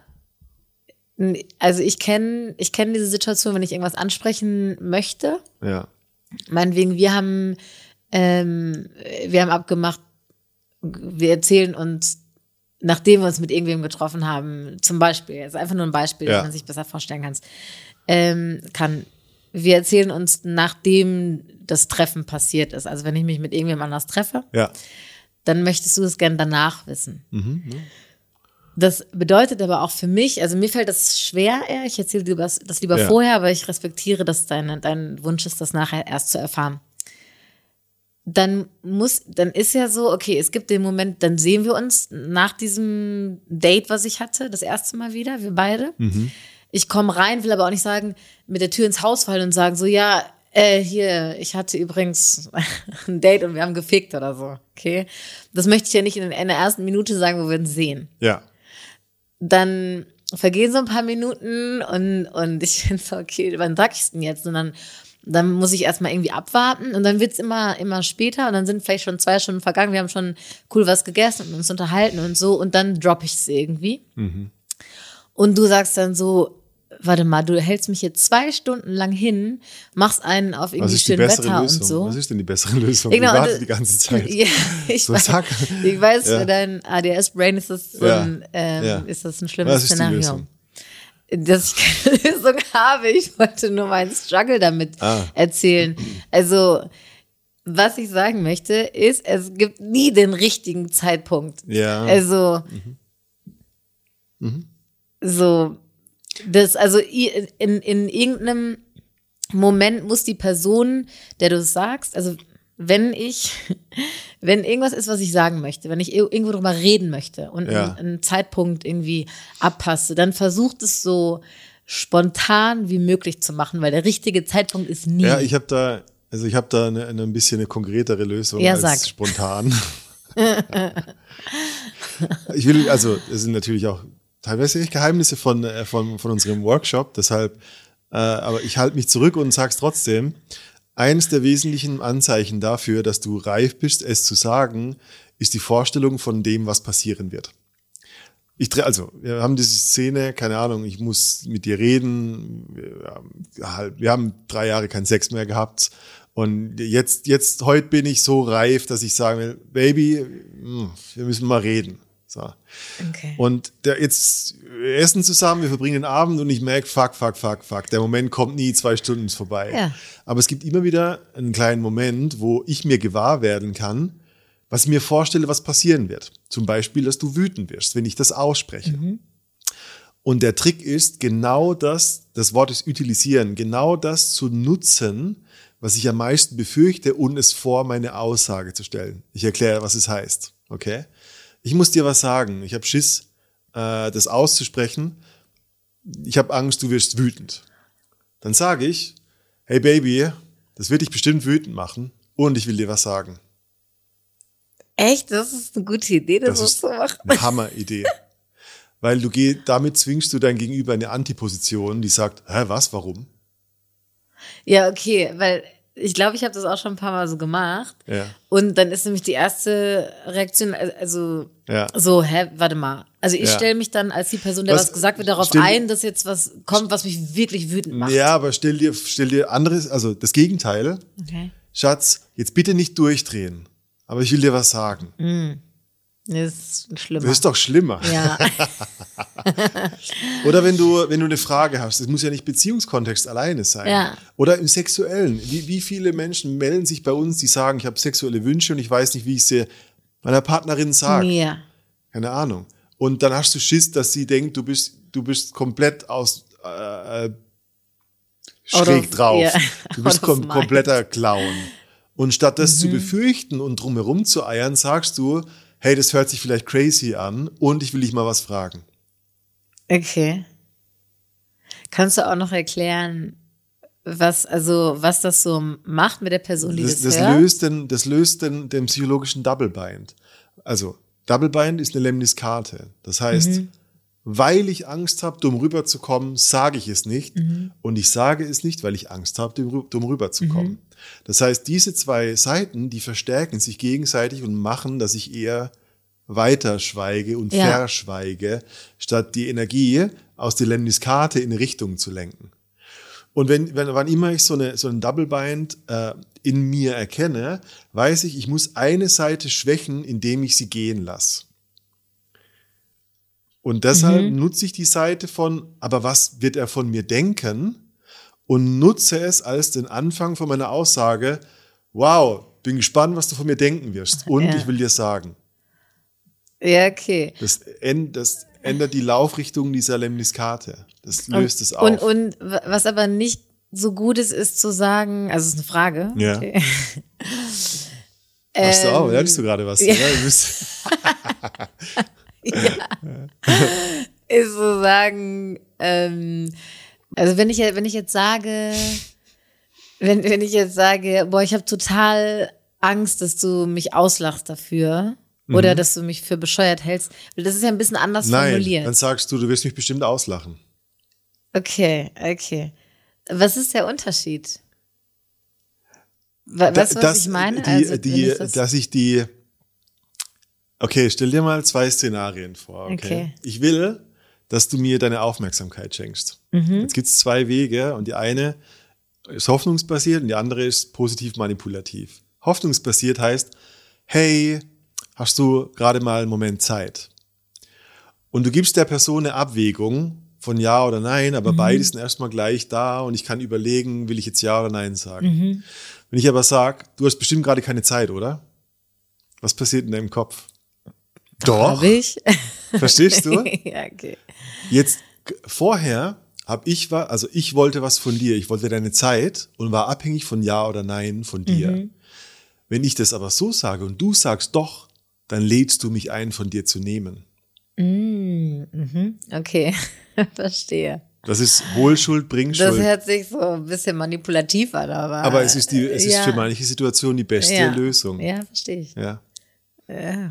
Speaker 1: also ich kenne ich kenne diese Situation, wenn ich irgendwas ansprechen möchte.
Speaker 2: Ja.
Speaker 1: Meinetwegen, wir haben ähm, wir haben abgemacht, wir erzählen uns, nachdem wir uns mit irgendwem getroffen haben, zum Beispiel, das ist einfach nur ein Beispiel, ja. dass man sich besser vorstellen kann, ähm, kann. Wir erzählen uns, nachdem das Treffen passiert ist. Also wenn ich mich mit irgendjemand anders treffe,
Speaker 2: ja.
Speaker 1: dann möchtest du es gerne danach wissen.
Speaker 2: Mhm, ja.
Speaker 1: Das bedeutet aber auch für mich, also mir fällt das schwer, ich erzähle dir das, das lieber ja. vorher, aber ich respektiere, dass deine, dein Wunsch ist, das nachher erst zu erfahren. Dann muss, dann ist ja so, okay, es gibt den Moment, dann sehen wir uns nach diesem Date, was ich hatte, das erste Mal wieder, wir beide.
Speaker 2: Mhm.
Speaker 1: Ich komme rein, will aber auch nicht sagen, mit der Tür ins Haus fallen und sagen so, ja, äh, hier, ich hatte übrigens ein Date und wir haben gefickt oder so, okay? Das möchte ich ja nicht in der ersten Minute sagen, wo wir uns sehen.
Speaker 2: Ja.
Speaker 1: Dann vergehen so ein paar Minuten und, und ich finde so, okay, wann sag ich's denn jetzt? Und dann, dann muss ich erstmal irgendwie abwarten und dann wird's immer, immer später und dann sind vielleicht schon zwei Stunden vergangen, wir haben schon cool was gegessen und uns unterhalten und so und dann droppe ich's irgendwie.
Speaker 2: Mhm.
Speaker 1: Und du sagst dann so, warte mal, du hältst mich jetzt zwei Stunden lang hin, machst einen auf irgendwie schön Wetter
Speaker 2: Lösung?
Speaker 1: und so.
Speaker 2: Was ist denn die bessere Lösung?
Speaker 1: Genau,
Speaker 2: ich warte die ganze Zeit.
Speaker 1: Ja, ich,
Speaker 2: so,
Speaker 1: weiß,
Speaker 2: sag.
Speaker 1: ich weiß,
Speaker 2: ja.
Speaker 1: für dein A D S-Brain ist das so
Speaker 2: ja.
Speaker 1: ein, ähm,
Speaker 2: ja.
Speaker 1: ist das ein schlimmes
Speaker 2: Was ist
Speaker 1: Szenario.
Speaker 2: Die Lösung?
Speaker 1: Dass ich keine Lösung habe. Ich wollte nur meinen Struggle damit
Speaker 2: ah.
Speaker 1: erzählen. Also, was ich sagen möchte, ist, es gibt nie den richtigen Zeitpunkt.
Speaker 2: Ja.
Speaker 1: Also,
Speaker 2: mhm. Mhm.
Speaker 1: so, das, also in, in irgendeinem Moment muss die Person, der du es sagst, also wenn ich, wenn irgendwas ist, was ich sagen möchte, wenn ich irgendwo drüber reden möchte und
Speaker 2: ja.
Speaker 1: einen, einen Zeitpunkt irgendwie abpasse, dann versucht es so spontan wie möglich zu machen, weil der richtige Zeitpunkt ist nie.
Speaker 2: Ja, ich habe da, also ich habe da eine, eine ein bisschen eine konkretere Lösung
Speaker 1: ja,
Speaker 2: als
Speaker 1: sag.
Speaker 2: spontan. Ich will, also es sind natürlich auch teilweise echt Geheimnisse von, von, von unserem Workshop, deshalb, äh, aber ich halte mich zurück und sag's trotzdem. Eines der wesentlichen Anzeichen dafür, dass du reif bist, es zu sagen, ist die Vorstellung von dem, was passieren wird. Ich, also, wir haben diese Szene, keine Ahnung, ich muss mit dir reden, wir, wir haben drei Jahre keinen Sex mehr gehabt und jetzt, jetzt, heute bin ich so reif, dass ich sagen will, Baby, wir müssen mal reden. So.
Speaker 1: Okay.
Speaker 2: Und der, jetzt wir essen zusammen, wir verbringen den Abend und ich merke, fuck, fuck, fuck, fuck, der Moment kommt nie, zwei Stunden ist vorbei.
Speaker 1: Ja.
Speaker 2: Aber es gibt immer wieder einen kleinen Moment, wo ich mir gewahr werden kann, was ich mir vorstelle, was passieren wird. Zum Beispiel, dass du wütend wirst, wenn ich das ausspreche.
Speaker 1: Mhm.
Speaker 2: Und der Trick ist, genau das, das Wort ist utilisieren, genau das zu nutzen, was ich am meisten befürchte und es vor meine Aussage zu stellen. Ich erkläre, was es heißt. Okay? Ich muss dir was sagen. Ich habe Schiss, äh, das auszusprechen. Ich habe Angst, du wirst wütend. Dann sage ich, hey Baby, das wird dich bestimmt wütend machen und ich will dir was sagen.
Speaker 1: Echt? Das ist eine gute Idee, das,
Speaker 2: das ist
Speaker 1: so zu machen.
Speaker 2: Eine Hammeridee. Weil du geh, damit zwingst du dein Gegenüber in eine Antiposition, die sagt, hä, was, warum?
Speaker 1: Ja, okay, weil ich glaube, ich habe das auch schon ein paar Mal so gemacht.
Speaker 2: Ja.
Speaker 1: Und dann ist nämlich die erste Reaktion, also
Speaker 2: ja.
Speaker 1: so, hä, warte mal. Also ich
Speaker 2: ja.
Speaker 1: stelle mich dann als die Person, der was, was gesagt wird, darauf ein, dass jetzt was kommt, was mich wirklich wütend macht.
Speaker 2: Ja, aber stell dir, stell dir anderes, also das Gegenteil.
Speaker 1: Okay.
Speaker 2: Schatz, jetzt bitte nicht durchdrehen, aber ich will dir was sagen.
Speaker 1: Mm. Das ist schlimmer.
Speaker 2: Das ist doch schlimmer.
Speaker 1: Ja.
Speaker 2: Oder wenn du, wenn du eine Frage hast, das muss ja nicht Beziehungskontext alleine sein.
Speaker 1: Ja.
Speaker 2: Oder im Sexuellen. Wie, wie viele Menschen melden sich bei uns, die sagen, ich habe sexuelle Wünsche und ich weiß nicht, wie ich sie meiner Partnerin sage.
Speaker 1: Ja.
Speaker 2: Keine Ahnung. Und dann hast du Schiss, dass sie denkt, du bist, du bist komplett aus äh, schräg
Speaker 1: of,
Speaker 2: drauf.
Speaker 1: yeah.
Speaker 2: Du bist kom- kompletter Clown. Und statt das
Speaker 1: mhm.
Speaker 2: zu befürchten und drumherum zu eiern, sagst du, hey, das hört sich vielleicht crazy an und ich will dich mal was fragen.
Speaker 1: Okay. Kannst du auch noch erklären, was, also, was das so macht mit der Person, die das,
Speaker 2: das, das
Speaker 1: hört?
Speaker 2: löst den, das löst den, den psychologischen Double Bind. Also, Double Bind ist eine Lemniskate. Das heißt, mhm. weil ich Angst habe, dumm rüberzukommen, sage ich es nicht. Mhm. Und ich sage es nicht, weil ich Angst habe, dumm rüberzukommen. Mhm. Das heißt, diese zwei Seiten, die verstärken sich gegenseitig und machen, dass ich eher weiter schweige und ja. verschweige, statt die Energie aus der Lemniskate in eine Richtung zu lenken. Und wenn, wenn wann immer ich so eine so einen Double Bind äh, in mir erkenne, weiß ich, ich muss eine Seite schwächen, indem ich sie gehen lasse. Und deshalb mhm. nutze ich die Seite von, aber was wird er von mir denken? Und nutze es als den Anfang von meiner Aussage, wow, bin gespannt, was du von mir denken wirst. Und ja. ich will dir sagen.
Speaker 1: Ja, okay.
Speaker 2: Das, änd, das ändert die Laufrichtung dieser Lemniskate. Das löst
Speaker 1: und,
Speaker 2: es auf.
Speaker 1: Und, und was aber nicht so gut ist, ist zu sagen, also es ist eine Frage.
Speaker 2: Ja.
Speaker 1: Okay.
Speaker 2: Machst du auch, lernst du gerade was?
Speaker 1: Ja.
Speaker 2: Oder? Du bist
Speaker 1: ja. Ist zu sagen, ähm, also wenn ich, wenn ich jetzt sage, wenn, wenn ich jetzt sage, boah, ich habe total Angst, dass du mich auslachst dafür mhm. oder dass du mich für bescheuert hältst, das ist ja ein bisschen anders
Speaker 2: Nein,
Speaker 1: formuliert.
Speaker 2: Dann sagst du, du wirst mich bestimmt auslachen.
Speaker 1: Okay, okay. Was ist der Unterschied? Weißt du, was
Speaker 2: das,
Speaker 1: ich meine?
Speaker 2: Die,
Speaker 1: also,
Speaker 2: die,
Speaker 1: ich das
Speaker 2: dass ich die Okay, stell dir mal zwei Szenarien vor. Okay?
Speaker 1: Okay.
Speaker 2: Ich will, dass du mir deine Aufmerksamkeit schenkst. Mhm. Jetzt gibt es zwei Wege und die eine ist hoffnungsbasiert und die andere ist positiv manipulativ. Hoffnungsbasiert heißt, hey, hast du gerade mal einen Moment Zeit? Und du gibst der Person eine Abwägung von Ja oder Nein, aber mhm. beides sind erstmal gleich da und ich kann überlegen, will ich jetzt Ja oder Nein sagen. Mhm. Wenn ich aber sage, du hast bestimmt gerade keine Zeit, oder? Was passiert in deinem Kopf? Doch.
Speaker 1: Hab ich.
Speaker 2: Verstehst du?
Speaker 1: Ja, okay.
Speaker 2: Jetzt, vorher habe ich, also ich wollte was von dir, ich wollte deine Zeit und war abhängig von Ja oder Nein von dir. Mhm. Wenn ich das aber so sage und du sagst doch, dann lädst du mich ein, von dir zu nehmen.
Speaker 1: Mhm. Okay, verstehe.
Speaker 2: Das ist Wohlschuld, Bringschuld.
Speaker 1: Das hört sich so ein bisschen manipulativ an, aber.
Speaker 2: Aber es ist, die, es
Speaker 1: ja.
Speaker 2: ist für manche Situationen die beste
Speaker 1: ja.
Speaker 2: Lösung.
Speaker 1: Ja, verstehe ich.
Speaker 2: Ja.
Speaker 1: Ja,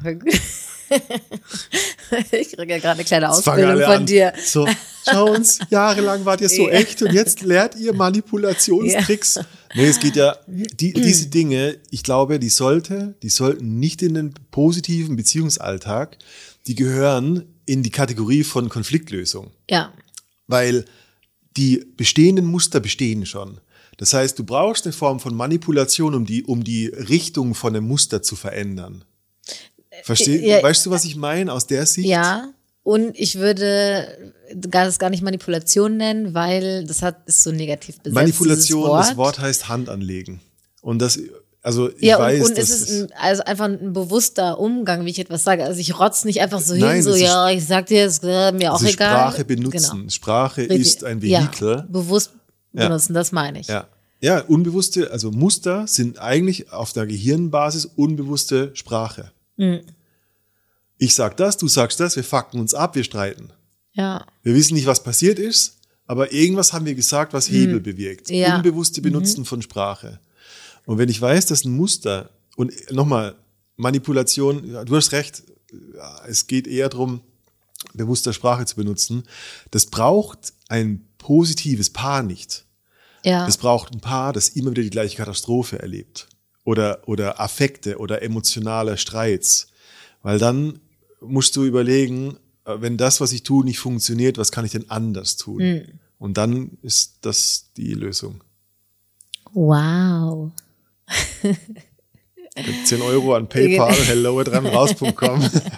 Speaker 1: ich kriege ja gerade eine kleine Ausbildung von an. dir.
Speaker 2: So, Jones, jahrelang wart ihr so ja. echt und jetzt lernt ihr Manipulationstricks. Ja. Nee, es geht ja, die, diese Dinge, ich glaube, die sollte, die sollten nicht in den positiven Beziehungsalltag, die gehören in die Kategorie von Konfliktlösung.
Speaker 1: Ja.
Speaker 2: Weil die bestehenden Muster bestehen schon. Das heißt, du brauchst eine Form von Manipulation, um die, um die Richtung von einem Muster zu verändern. Versteh, ja, weißt du, was ich meine aus der Sicht?
Speaker 1: Ja, und ich würde das gar nicht Manipulation nennen, weil das hat, ist so negativ besetzt.
Speaker 2: Manipulation,
Speaker 1: Wort.
Speaker 2: Das Wort heißt Hand anlegen. Und das, also ich
Speaker 1: ja,
Speaker 2: weiß,
Speaker 1: und, und
Speaker 2: das
Speaker 1: es ist ein, also einfach ein bewusster Umgang, wie ich etwas sage. Also ich rotz nicht einfach so
Speaker 2: Nein,
Speaker 1: hin, so ja, ich sag dir, ist äh, mir auch
Speaker 2: also
Speaker 1: egal.
Speaker 2: Sprache benutzen. Genau. Sprache ist ein Vehikel.
Speaker 1: Ja, bewusst benutzen, ja. Das meine ich.
Speaker 2: Ja. Ja, unbewusste, also Muster sind eigentlich auf der Gehirnbasis unbewusste Sprache. Mhm. Ich sag das, du sagst das, wir fucken uns ab, wir streiten.
Speaker 1: Ja.
Speaker 2: Wir wissen nicht, was passiert ist, aber irgendwas haben wir gesagt, was Hebel mhm. bewirkt. Ja. Unbewusste Benutzen mhm. von Sprache. Und wenn ich weiß, dass ein Muster, und nochmal, Manipulation, ja, du hast recht, es geht eher darum, bewusster Sprache zu benutzen. Das braucht ein positives Paar nicht.
Speaker 1: Ja.
Speaker 2: Das braucht ein Paar, das immer wieder die gleiche Katastrophe erlebt. Oder, oder Affekte oder emotionale Streits. Weil dann musst du überlegen, wenn das, was ich tue, nicht funktioniert, was kann ich denn anders tun? Mhm. Und dann ist das die Lösung.
Speaker 1: Wow.
Speaker 2: zehn Euro an PayPal, hello at raus punkt com.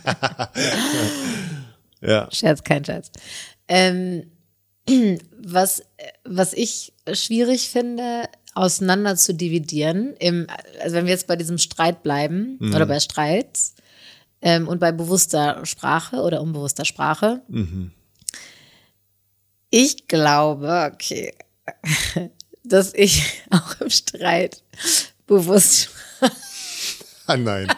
Speaker 2: Ja.
Speaker 1: Scherz, kein Scherz. Ähm, was, was ich schwierig finde, auseinander zu dividieren, im, also wenn wir jetzt bei diesem Streit bleiben, mhm. oder bei Streits ähm, und bei bewusster Sprache oder unbewusster Sprache, mhm. ich glaube, okay, dass ich auch im Streit bewusst
Speaker 2: Ah nein.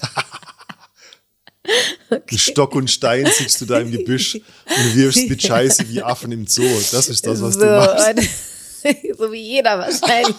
Speaker 2: Okay. Stock und Stein sitzt du da im Gebüsch und wirfst mit Scheiße wie Affen im Zoo. Das ist das, was
Speaker 1: so,
Speaker 2: du machst.
Speaker 1: So wie jeder wahrscheinlich.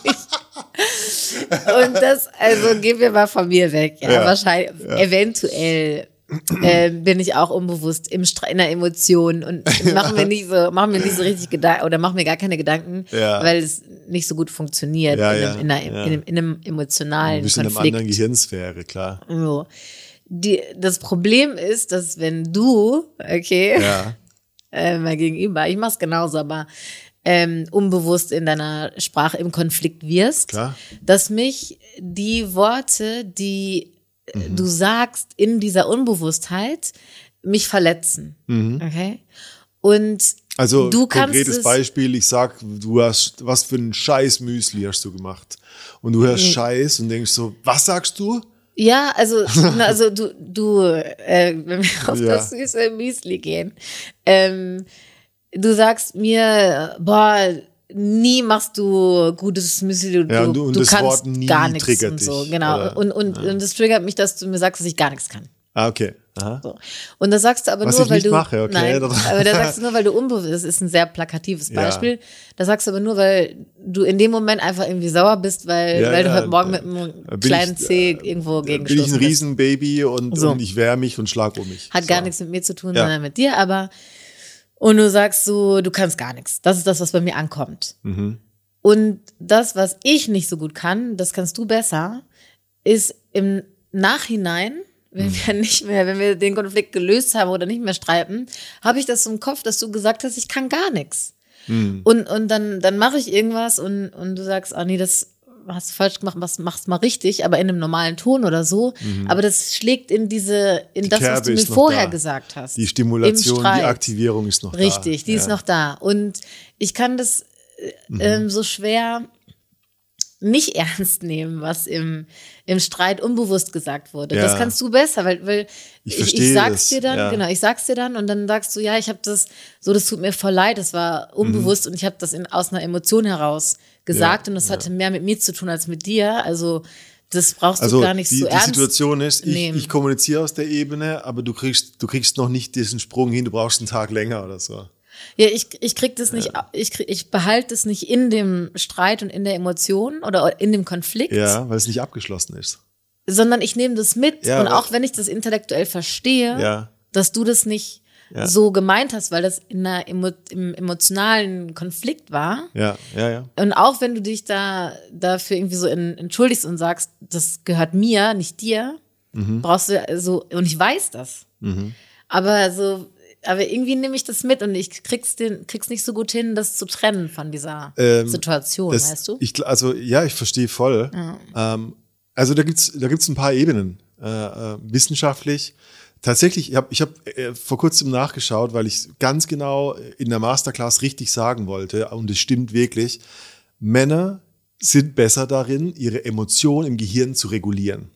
Speaker 1: Und das, also gehen wir mal von mir weg. Ja, ja. Wahrscheinlich, ja. Eventuell äh, bin ich auch unbewusst im Stre- in der Emotion und machen wir nicht so, machen wir nicht so richtig Gedanken oder machen mir gar keine Gedanken, ja. weil es nicht so gut funktioniert
Speaker 2: ja,
Speaker 1: in,
Speaker 2: ja.
Speaker 1: einem, in, einer,
Speaker 2: ja.
Speaker 1: in, einem, in einem emotionalen
Speaker 2: Konflikt. Ein bisschen
Speaker 1: Konflikt.
Speaker 2: in einer anderen Gehirnsphäre, klar.
Speaker 1: So. Die, das Problem ist, dass wenn du, okay,
Speaker 2: ja.
Speaker 1: äh, mein Gegenüber, ich mach's genauso, aber ähm, unbewusst in deiner Sprache im Konflikt wirst,
Speaker 2: klar.
Speaker 1: dass mich die Worte, die mhm. du sagst in dieser Unbewusstheit, mich verletzen, mhm. okay? Und
Speaker 2: also
Speaker 1: du
Speaker 2: konkretes
Speaker 1: kannst
Speaker 2: Beispiel, ich sag, du hast, was für ein scheiß Müsli hast du gemacht? Und du hörst mhm. Scheiß und denkst so, was sagst du?
Speaker 1: Ja, also, also du, du, äh, wenn wir auf ja. das süße Müsli gehen, ähm, du sagst mir, boah, nie machst du gutes Müsli, du,
Speaker 2: ja, und du, und
Speaker 1: du
Speaker 2: das
Speaker 1: kannst
Speaker 2: Wort nie
Speaker 1: gar nichts
Speaker 2: triggert
Speaker 1: und so,
Speaker 2: dich,
Speaker 1: genau.
Speaker 2: Oder?
Speaker 1: Und und
Speaker 2: ja.
Speaker 1: und das triggert mich, dass du mir sagst, dass ich gar nichts kann.
Speaker 2: Ah, okay. Aha.
Speaker 1: So. Und das sagst du aber
Speaker 2: Was
Speaker 1: nur,
Speaker 2: ich
Speaker 1: weil
Speaker 2: nicht
Speaker 1: du
Speaker 2: mache, okay.
Speaker 1: nein, aber da sagst du nur, weil du unbewusst, das ist ein sehr plakatives Beispiel. Ja. Da sagst du aber nur, weil du in dem Moment einfach irgendwie sauer bist, weil
Speaker 2: ja,
Speaker 1: weil du
Speaker 2: ja,
Speaker 1: heute Morgen mit einem kleinen
Speaker 2: ich,
Speaker 1: Zeh irgendwo
Speaker 2: bin
Speaker 1: gegengestoßen
Speaker 2: bist. Bin ich ein Riesenbaby und,
Speaker 1: so.
Speaker 2: und ich wehre mich und schlag um mich.
Speaker 1: Hat
Speaker 2: so.
Speaker 1: gar nichts mit mir zu tun,
Speaker 2: ja.
Speaker 1: sondern mit dir, aber und du sagst so, du kannst gar nichts. Das ist das, was bei mir ankommt.
Speaker 2: Mhm.
Speaker 1: Und das, was ich nicht so gut kann, das kannst du besser, ist im Nachhinein, wenn wir nicht mehr, wenn wir den Konflikt gelöst haben oder nicht mehr streiten, habe ich das so im Kopf, dass du gesagt hast, ich kann gar nichts. Mhm. Und, und dann, dann mache ich irgendwas und, und du sagst, ah nee, das hast du falsch gemacht, machst, machst mal richtig, aber in einem normalen Ton oder so. Mhm. Aber das schlägt in diese, in
Speaker 2: die
Speaker 1: das,
Speaker 2: Kerbe
Speaker 1: was du mir vorher da. gesagt hast.
Speaker 2: Die Stimulation, die Aktivierung ist noch
Speaker 1: richtig,
Speaker 2: da.
Speaker 1: Richtig, die
Speaker 2: ja.
Speaker 1: ist noch da. Und ich kann das mhm. ähm, so schwer nicht ernst nehmen, was im, im Streit unbewusst gesagt wurde. Ja. Das kannst du besser, weil, weil
Speaker 2: ich,
Speaker 1: ich, ich sag's
Speaker 2: das.
Speaker 1: dir dann,
Speaker 2: ja.
Speaker 1: genau, ich sag's dir dann und dann sagst du, ja, ich habe das, so, das tut mir voll leid, das war unbewusst mhm. und ich habe das in, aus einer Emotion heraus gesagt ja. und das hatte ja. mehr mit mir zu tun als mit dir, also das brauchst
Speaker 2: also
Speaker 1: du gar nicht
Speaker 2: die,
Speaker 1: so
Speaker 2: die
Speaker 1: ernst
Speaker 2: Die Situation ist, ich,
Speaker 1: nehmen.
Speaker 2: ich kommuniziere aus der Ebene, aber du kriegst, du kriegst noch nicht diesen Sprung hin, du brauchst einen Tag länger oder so.
Speaker 1: Ja, ich, ich krieg das nicht, ja. ich, krieg, ich behalte das nicht in dem Streit und in der Emotion oder in dem Konflikt.
Speaker 2: Ja, weil es nicht abgeschlossen ist.
Speaker 1: Sondern ich nehme das mit
Speaker 2: ja,
Speaker 1: und auch wenn ich das intellektuell verstehe,
Speaker 2: ja.
Speaker 1: dass du das nicht ja. so gemeint hast, weil das in einer emo, im emotionalen Konflikt war.
Speaker 2: Ja, ja, ja.
Speaker 1: Und auch wenn du dich da dafür irgendwie so in, entschuldigst und sagst, das gehört mir, nicht dir, mhm. brauchst du also, und ich weiß das. Mhm. Aber so, aber irgendwie nehme ich das mit und ich krieg's, den, krieg's nicht so gut hin, das zu trennen von dieser ähm, Situation, das, weißt du?
Speaker 2: Ich, also ja, ich verstehe voll. Ja. Ähm, also da gibt's da gibt's ein paar Ebenen. Äh, äh, wissenschaftlich. Tatsächlich, ich habe ich hab, äh, vor kurzem nachgeschaut, weil ich ganz genau in der Masterclass richtig sagen wollte, und es stimmt wirklich, Männer sind besser darin, ihre Emotionen im Gehirn zu regulieren.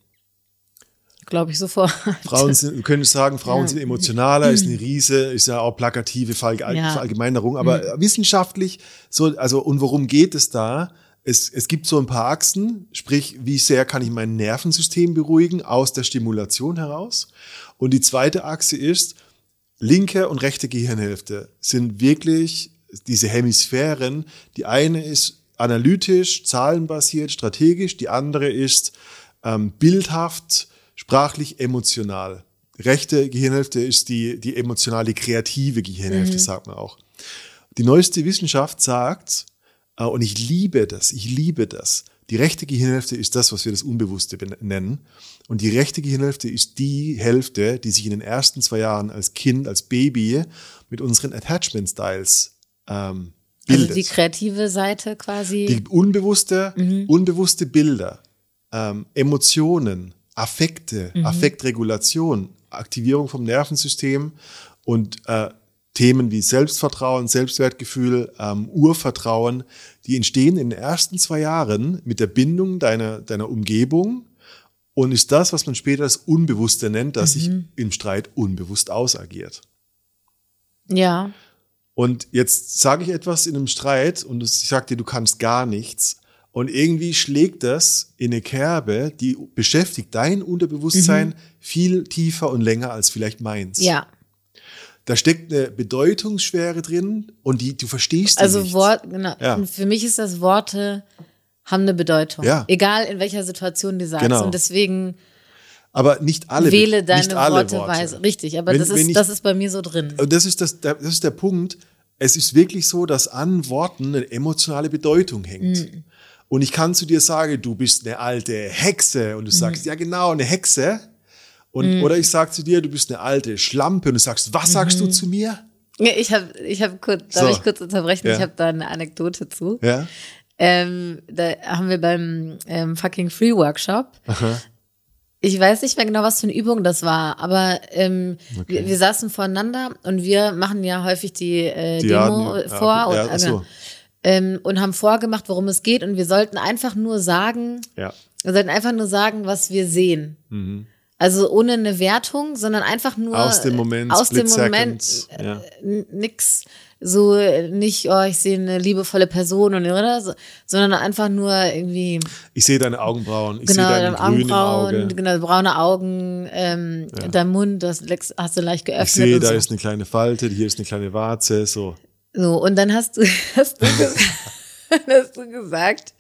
Speaker 1: Glaube ich sofort.
Speaker 2: Frauen sind, wir können sagen, Frauen ja. sind emotionaler, ist eine Riese, ist ja auch plakative Verallg-
Speaker 1: ja.
Speaker 2: Verallgemeinerung, aber mhm. wissenschaftlich, so, also, und worum geht es da? Es, es gibt so ein paar Achsen, sprich, wie sehr kann ich mein Nervensystem beruhigen aus der Stimulation heraus? Und die zweite Achse ist, linke und rechte Gehirnhälfte sind wirklich diese Hemisphären. Die eine ist analytisch, zahlenbasiert, strategisch, die andere ist ähm, bildhaft, sprachlich, emotional. Rechte Gehirnhälfte ist die, die emotionale, kreative Gehirnhälfte, mhm. sagt man auch. Die neueste Wissenschaft sagt, äh, und ich liebe das, ich liebe das, die rechte Gehirnhälfte ist das, was wir das Unbewusste nennen. Und die rechte Gehirnhälfte ist die Hälfte, die sich in den ersten zwei Jahren als Kind, als Baby mit unseren Attachment Styles ähm, bildet.
Speaker 1: Also die kreative Seite quasi.
Speaker 2: Die unbewusste, mhm. unbewusste Bilder. ähm, Emotionen, Affekte, mhm. Affektregulation, Aktivierung vom Nervensystem und äh, Themen wie Selbstvertrauen, Selbstwertgefühl, ähm, Urvertrauen, die entstehen in den ersten zwei Jahren mit der Bindung deiner, deiner Umgebung und ist das, was man später das Unbewusste nennt, das mhm. sich im Streit unbewusst ausagiert.
Speaker 1: Ja.
Speaker 2: Und jetzt sage ich etwas in einem Streit und ich sage dir, du kannst gar nichts. Und irgendwie schlägt das in eine Kerbe, die beschäftigt dein Unterbewusstsein mhm. viel tiefer und länger als vielleicht meins.
Speaker 1: Ja.
Speaker 2: Da steckt eine Bedeutungsschwere drin und die du verstehst die
Speaker 1: also
Speaker 2: nicht.
Speaker 1: Wort, genau.
Speaker 2: Ja.
Speaker 1: Und für mich ist das, Worte haben eine Bedeutung.
Speaker 2: Ja.
Speaker 1: Egal in welcher Situation du sagst.
Speaker 2: Genau.
Speaker 1: Und deswegen
Speaker 2: aber nicht alle,
Speaker 1: wähle deine
Speaker 2: nicht alle
Speaker 1: Worte
Speaker 2: Worte
Speaker 1: weise. Richtig, aber
Speaker 2: wenn,
Speaker 1: das, ist,
Speaker 2: wenn ich,
Speaker 1: das ist bei mir so drin.
Speaker 2: Und das ist, das, das ist der Punkt. Es ist wirklich so, dass an Worten eine emotionale Bedeutung hängt. Mhm. Und ich kann zu dir sagen, du bist eine alte Hexe. Und du sagst, mhm. ja genau, eine Hexe. Und, mhm. Oder ich sage zu dir, du bist eine alte Schlampe. Und du sagst, was sagst mhm. du zu mir?
Speaker 1: Ja, ich habe ich hab kurz, darf
Speaker 2: so.
Speaker 1: ich kurz unterbrechen? Ja. Ich habe da eine Anekdote zu.
Speaker 2: Ja.
Speaker 1: Ähm, da haben wir beim ähm, fucking Free Workshop. Aha. Ich weiß nicht mehr genau, was für eine Übung das war, aber ähm, okay. wir, wir saßen voreinander und wir machen ja häufig die, äh, die Demo hatten, vor ja, und, ja, äh, genau, ähm, und haben vorgemacht, worum es geht und wir sollten einfach nur sagen,
Speaker 2: ja.
Speaker 1: wir sollten einfach nur sagen, was wir sehen. Mhm. Also ohne eine Wertung, sondern einfach nur
Speaker 2: aus dem Moment,
Speaker 1: aus dem Moment
Speaker 2: ja.
Speaker 1: äh, nix so nicht, oh, ich sehe eine liebevolle Person und oder so, sondern einfach nur irgendwie.
Speaker 2: Ich sehe deine Augenbrauen, ich
Speaker 1: genau,
Speaker 2: sehe deine grünen Augen,
Speaker 1: genau, braune Augen, ähm, ja. dein Mund, das hast du leicht geöffnet.
Speaker 2: Ich sehe, da
Speaker 1: so.
Speaker 2: ist eine kleine Falte, hier ist eine kleine Warze, so.
Speaker 1: So und dann hast du, hast du, gesagt, hast du gesagt.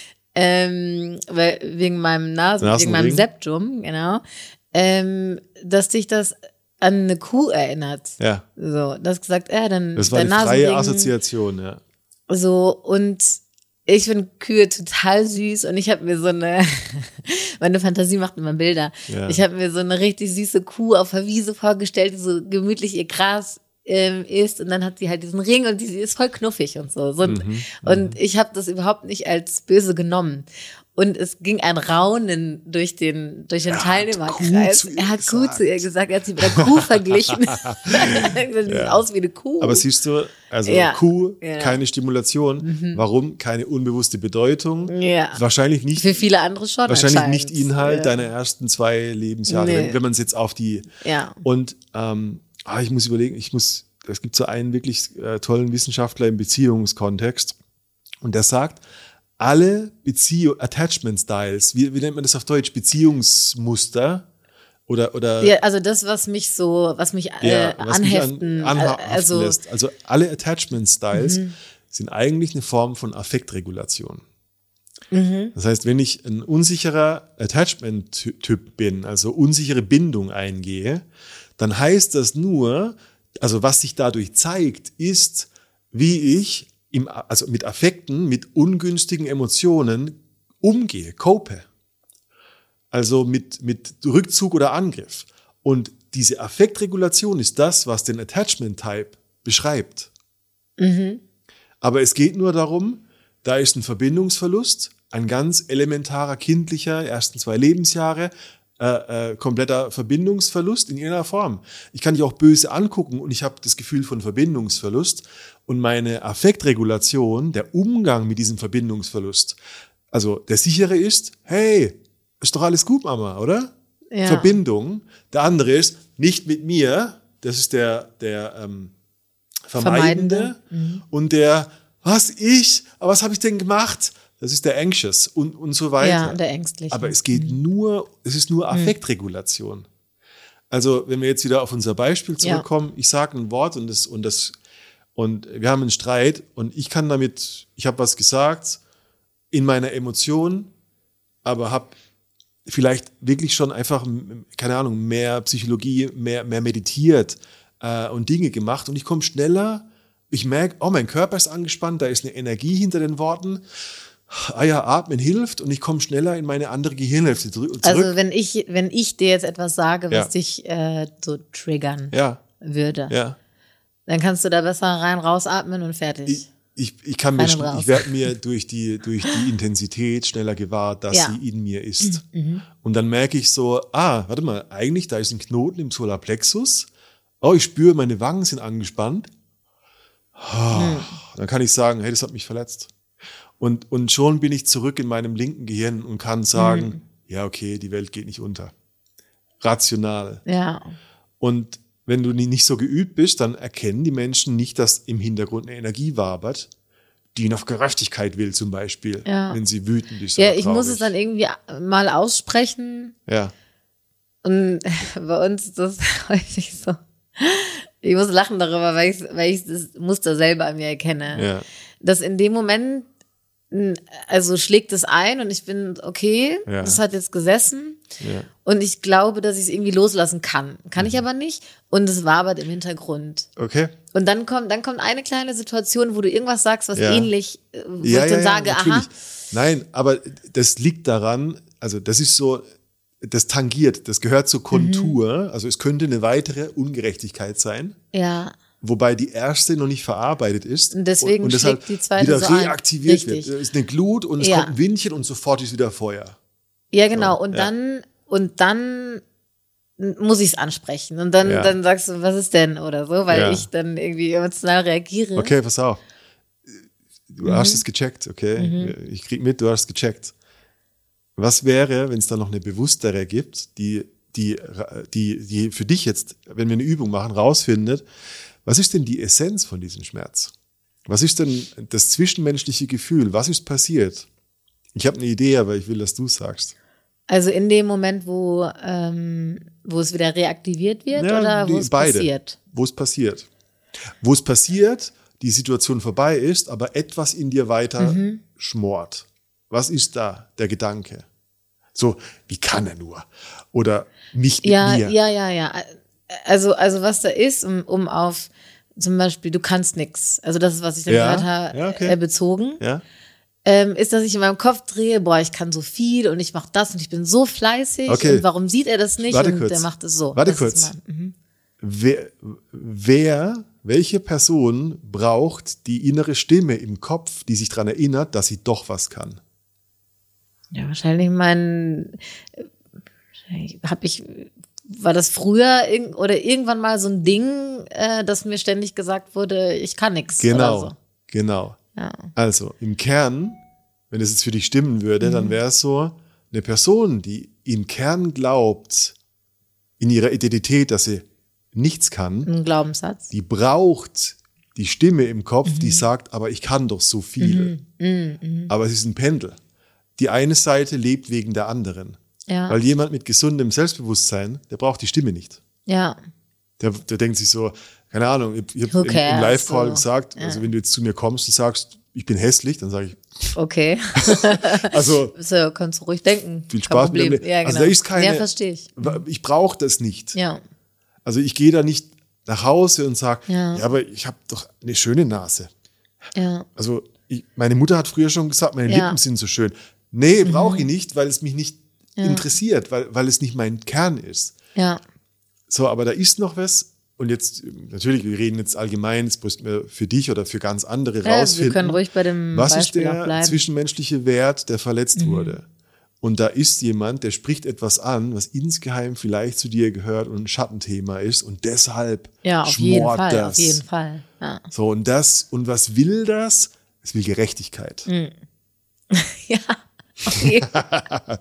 Speaker 1: Ähm, weil wegen meinem Nasen, wegen meinem Septum, genau, ähm, dass dich das an eine Kuh erinnert.
Speaker 2: Ja.
Speaker 1: So, das gesagt, ja, dann
Speaker 2: das war eine freie Assoziation, ja.
Speaker 1: So, und ich finde Kühe total süß und ich habe mir so eine, meine Fantasie macht immer Bilder. Ja. Ich habe mir so eine richtig süße Kuh auf der Wiese vorgestellt, die so gemütlich ihr Gras ähm, isst und dann hat sie halt diesen Ring und die, die ist voll knuffig und so. so
Speaker 2: mhm,
Speaker 1: und ich habe das überhaupt nicht als böse genommen. Und es ging ein Raunen durch den, durch den Teilnehmerkreis. Er hat Kuh zu ihr gesagt, er hat sie mit der Kuh verglichen. Sie sieht aus wie eine Kuh.
Speaker 2: Aber siehst du, also
Speaker 1: ja.
Speaker 2: Kuh,
Speaker 1: ja.
Speaker 2: keine Stimulation. Mhm. Warum? Keine unbewusste Bedeutung.
Speaker 1: Ja.
Speaker 2: Wahrscheinlich nicht.
Speaker 1: Für viele andere schon.
Speaker 2: Wahrscheinlich nicht Inhalt ja. deiner ersten zwei Lebensjahre,
Speaker 1: nee.
Speaker 2: wenn, wenn man es jetzt auf die.
Speaker 1: Ja.
Speaker 2: Und ähm, ah, ich muss überlegen, ich muss, es gibt so einen wirklich äh, tollen Wissenschaftler im Beziehungskontext und der sagt, alle Beziehung, Attachment Styles, wie, wie nennt man das auf Deutsch? Beziehungsmuster oder oder
Speaker 1: ja, also das, was mich so, was mich äh,
Speaker 2: ja, was
Speaker 1: anheften,
Speaker 2: mich an, anhaften
Speaker 1: also
Speaker 2: lässt. Also alle Attachment Styles
Speaker 1: mhm.
Speaker 2: sind eigentlich eine Form von Affektregulation.
Speaker 1: Mhm.
Speaker 2: Das heißt, wenn ich ein unsicherer Attachment-Typ bin, also unsichere Bindung eingehe, dann heißt das nur, also was sich dadurch zeigt, ist, wie ich Im, also mit Affekten, mit ungünstigen Emotionen umgehe, cope. Also mit, mit Rückzug oder Angriff. Und diese Affektregulation ist das, was den Attachment-Type beschreibt.
Speaker 1: Mhm.
Speaker 2: Aber es geht nur darum, da ist ein Verbindungsverlust, ein ganz elementarer, kindlicher, ersten zwei Lebensjahre, äh, äh, kompletter Verbindungsverlust in irgendeiner Form. Ich kann dich auch böse angucken und ich habe das Gefühl von Verbindungsverlust. Und meine Affektregulation, der Umgang mit diesem Verbindungsverlust, also der sichere ist, hey, ist doch alles gut, Mama, oder?
Speaker 1: Ja.
Speaker 2: Verbindung. Der andere ist, nicht mit mir, das ist der, der ähm, Vermeidende.
Speaker 1: Vermeidende. Mhm.
Speaker 2: Und der, was, ich? Aber was habe ich denn gemacht? Das ist der Anxious und, und so weiter.
Speaker 1: Ja, der Ängstliche.
Speaker 2: Aber es geht
Speaker 1: mhm.
Speaker 2: nur, es ist nur Affektregulation. Mhm. Also, wenn wir jetzt wieder auf unser Beispiel zurückkommen, ja. ich sage ein Wort und das, und das, und wir haben einen Streit und ich kann damit, ich habe was gesagt in meiner Emotion, aber habe vielleicht wirklich schon einfach, keine Ahnung, mehr Psychologie, mehr, mehr meditiert äh, und Dinge gemacht und ich komme schneller, ich merke, oh, mein Körper ist angespannt, da ist eine Energie hinter den Worten. Ah ja, atmen hilft und ich komme schneller in meine andere Gehirnhälfte zurück.
Speaker 1: Also wenn ich, wenn ich dir jetzt etwas sage, was
Speaker 2: ja.
Speaker 1: dich äh, so triggern
Speaker 2: ja.
Speaker 1: würde,
Speaker 2: ja.
Speaker 1: dann kannst du da besser rein, rausatmen und fertig.
Speaker 2: Ich, ich, ich kann mir,
Speaker 1: Rein und raus.
Speaker 2: ich werde mir durch die, durch die Intensität schneller gewahr, dass
Speaker 1: Ja.
Speaker 2: sie in mir ist.
Speaker 1: Mhm.
Speaker 2: Und dann merke ich so, ah, warte mal, eigentlich, da ist ein Knoten im Solarplexus. Oh, ich spüre, meine Wangen sind angespannt. Oh,
Speaker 1: Mhm.
Speaker 2: Dann kann ich sagen, hey, das hat mich verletzt. Und, und schon bin ich zurück in meinem linken Gehirn und kann sagen,
Speaker 1: Mhm.
Speaker 2: ja, okay, die Welt geht nicht unter. Rational.
Speaker 1: Ja.
Speaker 2: Und wenn du nicht so geübt bist, dann erkennen die Menschen nicht, dass im Hintergrund eine Energie wabert, die nach Gerechtigkeit will zum Beispiel,
Speaker 1: Ja.
Speaker 2: wenn sie wütend ist.
Speaker 1: Ja,
Speaker 2: oder
Speaker 1: ich muss
Speaker 2: traurig.
Speaker 1: es dann irgendwie mal aussprechen.
Speaker 2: Ja,
Speaker 1: Und bei uns ist das häufig so. Ich muss lachen darüber, weil ich, weil ich das Muster selber an mir erkenne.
Speaker 2: ja,
Speaker 1: Dass in dem Moment, also schlägt es ein und ich bin, okay,
Speaker 2: Ja.
Speaker 1: das hat jetzt gesessen.
Speaker 2: ja.
Speaker 1: Und ich glaube, dass ich es irgendwie loslassen kann. Kann ich aber nicht. Und es wabert im Hintergrund.
Speaker 2: Okay.
Speaker 1: Und dann kommt, dann kommt eine kleine Situation, wo du irgendwas sagst, was
Speaker 2: Ja.
Speaker 1: ähnlich, äh, wo
Speaker 2: Ja,
Speaker 1: ich
Speaker 2: ja,
Speaker 1: dann
Speaker 2: ja,
Speaker 1: sage,
Speaker 2: natürlich.
Speaker 1: aha,
Speaker 2: Nein, aber das liegt daran, also das ist so, das tangiert, das gehört zur Kontur.
Speaker 1: Mhm.
Speaker 2: Also es könnte eine weitere Ungerechtigkeit sein,
Speaker 1: ja,
Speaker 2: wobei die erste noch nicht verarbeitet ist.
Speaker 1: Und deswegen
Speaker 2: und deshalb
Speaker 1: schlägt die zweite
Speaker 2: wieder
Speaker 1: so ein.
Speaker 2: reaktiviert
Speaker 1: Richtig.
Speaker 2: wird. Es ist eine Glut und es
Speaker 1: Ja.
Speaker 2: kommt ein Windchen und sofort ist wieder Feuer.
Speaker 1: ja, genau.
Speaker 2: So,
Speaker 1: und
Speaker 2: ja.
Speaker 1: dann, und dann muss ich es ansprechen. Und dann,
Speaker 2: Ja.
Speaker 1: dann sagst du, was ist denn oder so, weil
Speaker 2: Ja.
Speaker 1: ich dann irgendwie emotional reagiere.
Speaker 2: Okay, pass auf. Du
Speaker 1: Mhm.
Speaker 2: hast es gecheckt, okay? Ich krieg mit, du hast es gecheckt. Was wäre, wenn es da noch eine bewusstere gibt, die, die, die, die für dich jetzt, wenn wir eine Übung machen, rausfindet, was ist denn die Essenz von diesem Schmerz? Was ist denn das zwischenmenschliche Gefühl? Was ist passiert? Ich habe eine Idee, aber ich will, dass du sagst.
Speaker 1: Also in dem Moment, wo, ähm, wo es wieder reaktiviert wird oder
Speaker 2: die-
Speaker 1: wo es
Speaker 2: beide.
Speaker 1: passiert?
Speaker 2: Wo es passiert. Wo es passiert, die Situation vorbei ist, aber etwas in dir weiter
Speaker 1: Mhm.
Speaker 2: schmort. Was ist da der Gedanke? So, wie kann er nur? Oder nicht mit
Speaker 1: Ja,
Speaker 2: mir.
Speaker 1: ja, ja, ja. Also, also was da ist, um, um auf zum Beispiel, du kannst nix. Also das ist, was ich dann
Speaker 2: Ja,
Speaker 1: gehört habe,
Speaker 2: ja, okay.
Speaker 1: äh, bezogen.
Speaker 2: Ja?
Speaker 1: Ähm, ist, dass ich in meinem Kopf drehe, boah, ich kann so viel und ich mache das und ich bin so fleißig
Speaker 2: Okay.
Speaker 1: und warum sieht er das nicht
Speaker 2: Warte
Speaker 1: und
Speaker 2: kurz.
Speaker 1: der macht es so.
Speaker 2: Warte
Speaker 1: Das
Speaker 2: kurz.
Speaker 1: ist mein, mhm.
Speaker 2: Wer, wer, welche Person braucht die innere Stimme im Kopf, die sich daran erinnert, dass sie doch was kann?
Speaker 1: Ja, wahrscheinlich mein, habe ich, war das früher irg- oder irgendwann mal so ein Ding, äh, dass mir ständig gesagt wurde, ich kann nichts
Speaker 2: Genau,
Speaker 1: oder so.
Speaker 2: genau.
Speaker 1: Ja.
Speaker 2: Also im Kern, wenn es jetzt für dich stimmen würde,
Speaker 1: Mhm.
Speaker 2: dann wäre es so, eine Person, die im Kern glaubt, in ihrer Identität, dass sie nichts kann,
Speaker 1: Ein Glaubenssatz.
Speaker 2: die braucht die Stimme im Kopf,
Speaker 1: Mhm.
Speaker 2: die sagt, aber ich kann doch so viel. Aber es ist ein Pendel. Die eine Seite lebt wegen der anderen.
Speaker 1: Ja.
Speaker 2: Weil jemand mit gesundem Selbstbewusstsein, der braucht die Stimme nicht.
Speaker 1: Ja.
Speaker 2: Der, der denkt sich so, keine Ahnung, ich, ich
Speaker 1: Who
Speaker 2: habe im, im
Speaker 1: cares,
Speaker 2: Live-Call
Speaker 1: so.
Speaker 2: gesagt,
Speaker 1: Ja.
Speaker 2: also wenn du jetzt zu mir kommst und sagst, ich bin hässlich, dann sage ich,
Speaker 1: Okay.
Speaker 2: also
Speaker 1: So, kannst du ruhig denken.
Speaker 2: viel
Speaker 1: Kein
Speaker 2: Spaß
Speaker 1: Problem.
Speaker 2: mit dem.
Speaker 1: Ja, genau.
Speaker 2: Also da ist keine,
Speaker 1: Ja, verstehe ich.
Speaker 2: ich brauche das nicht.
Speaker 1: Ja.
Speaker 2: Also ich gehe da nicht nach Hause und sage,
Speaker 1: Ja.
Speaker 2: ja. aber ich habe doch eine schöne Nase.
Speaker 1: Ja.
Speaker 2: Also ich, meine Mutter hat früher schon gesagt, meine
Speaker 1: Ja.
Speaker 2: Lippen sind so schön. Nee, brauche ich nicht, weil es mich nicht
Speaker 1: Ja.
Speaker 2: interessiert, weil, weil es nicht mein Kern ist.
Speaker 1: Ja.
Speaker 2: So, aber da ist noch was. Und jetzt, natürlich, wir reden jetzt allgemein, jetzt müssen wir für dich oder für ganz andere
Speaker 1: Ja, wir
Speaker 2: rausfinden.
Speaker 1: können ruhig bei dem
Speaker 2: was
Speaker 1: Beispiel
Speaker 2: ist
Speaker 1: auch
Speaker 2: der
Speaker 1: bleiben.
Speaker 2: zwischenmenschliche Wert, der verletzt wurde? Und da ist jemand, der spricht etwas an, was insgeheim vielleicht zu dir gehört und ein Schattenthema ist. Und deshalb
Speaker 1: Ja, auf
Speaker 2: schmort
Speaker 1: jeden Fall.
Speaker 2: das.
Speaker 1: Auf jeden Fall. Ja.
Speaker 2: So, und das, und was will das? Es will Gerechtigkeit.
Speaker 1: Ja. Auf jeden Fall.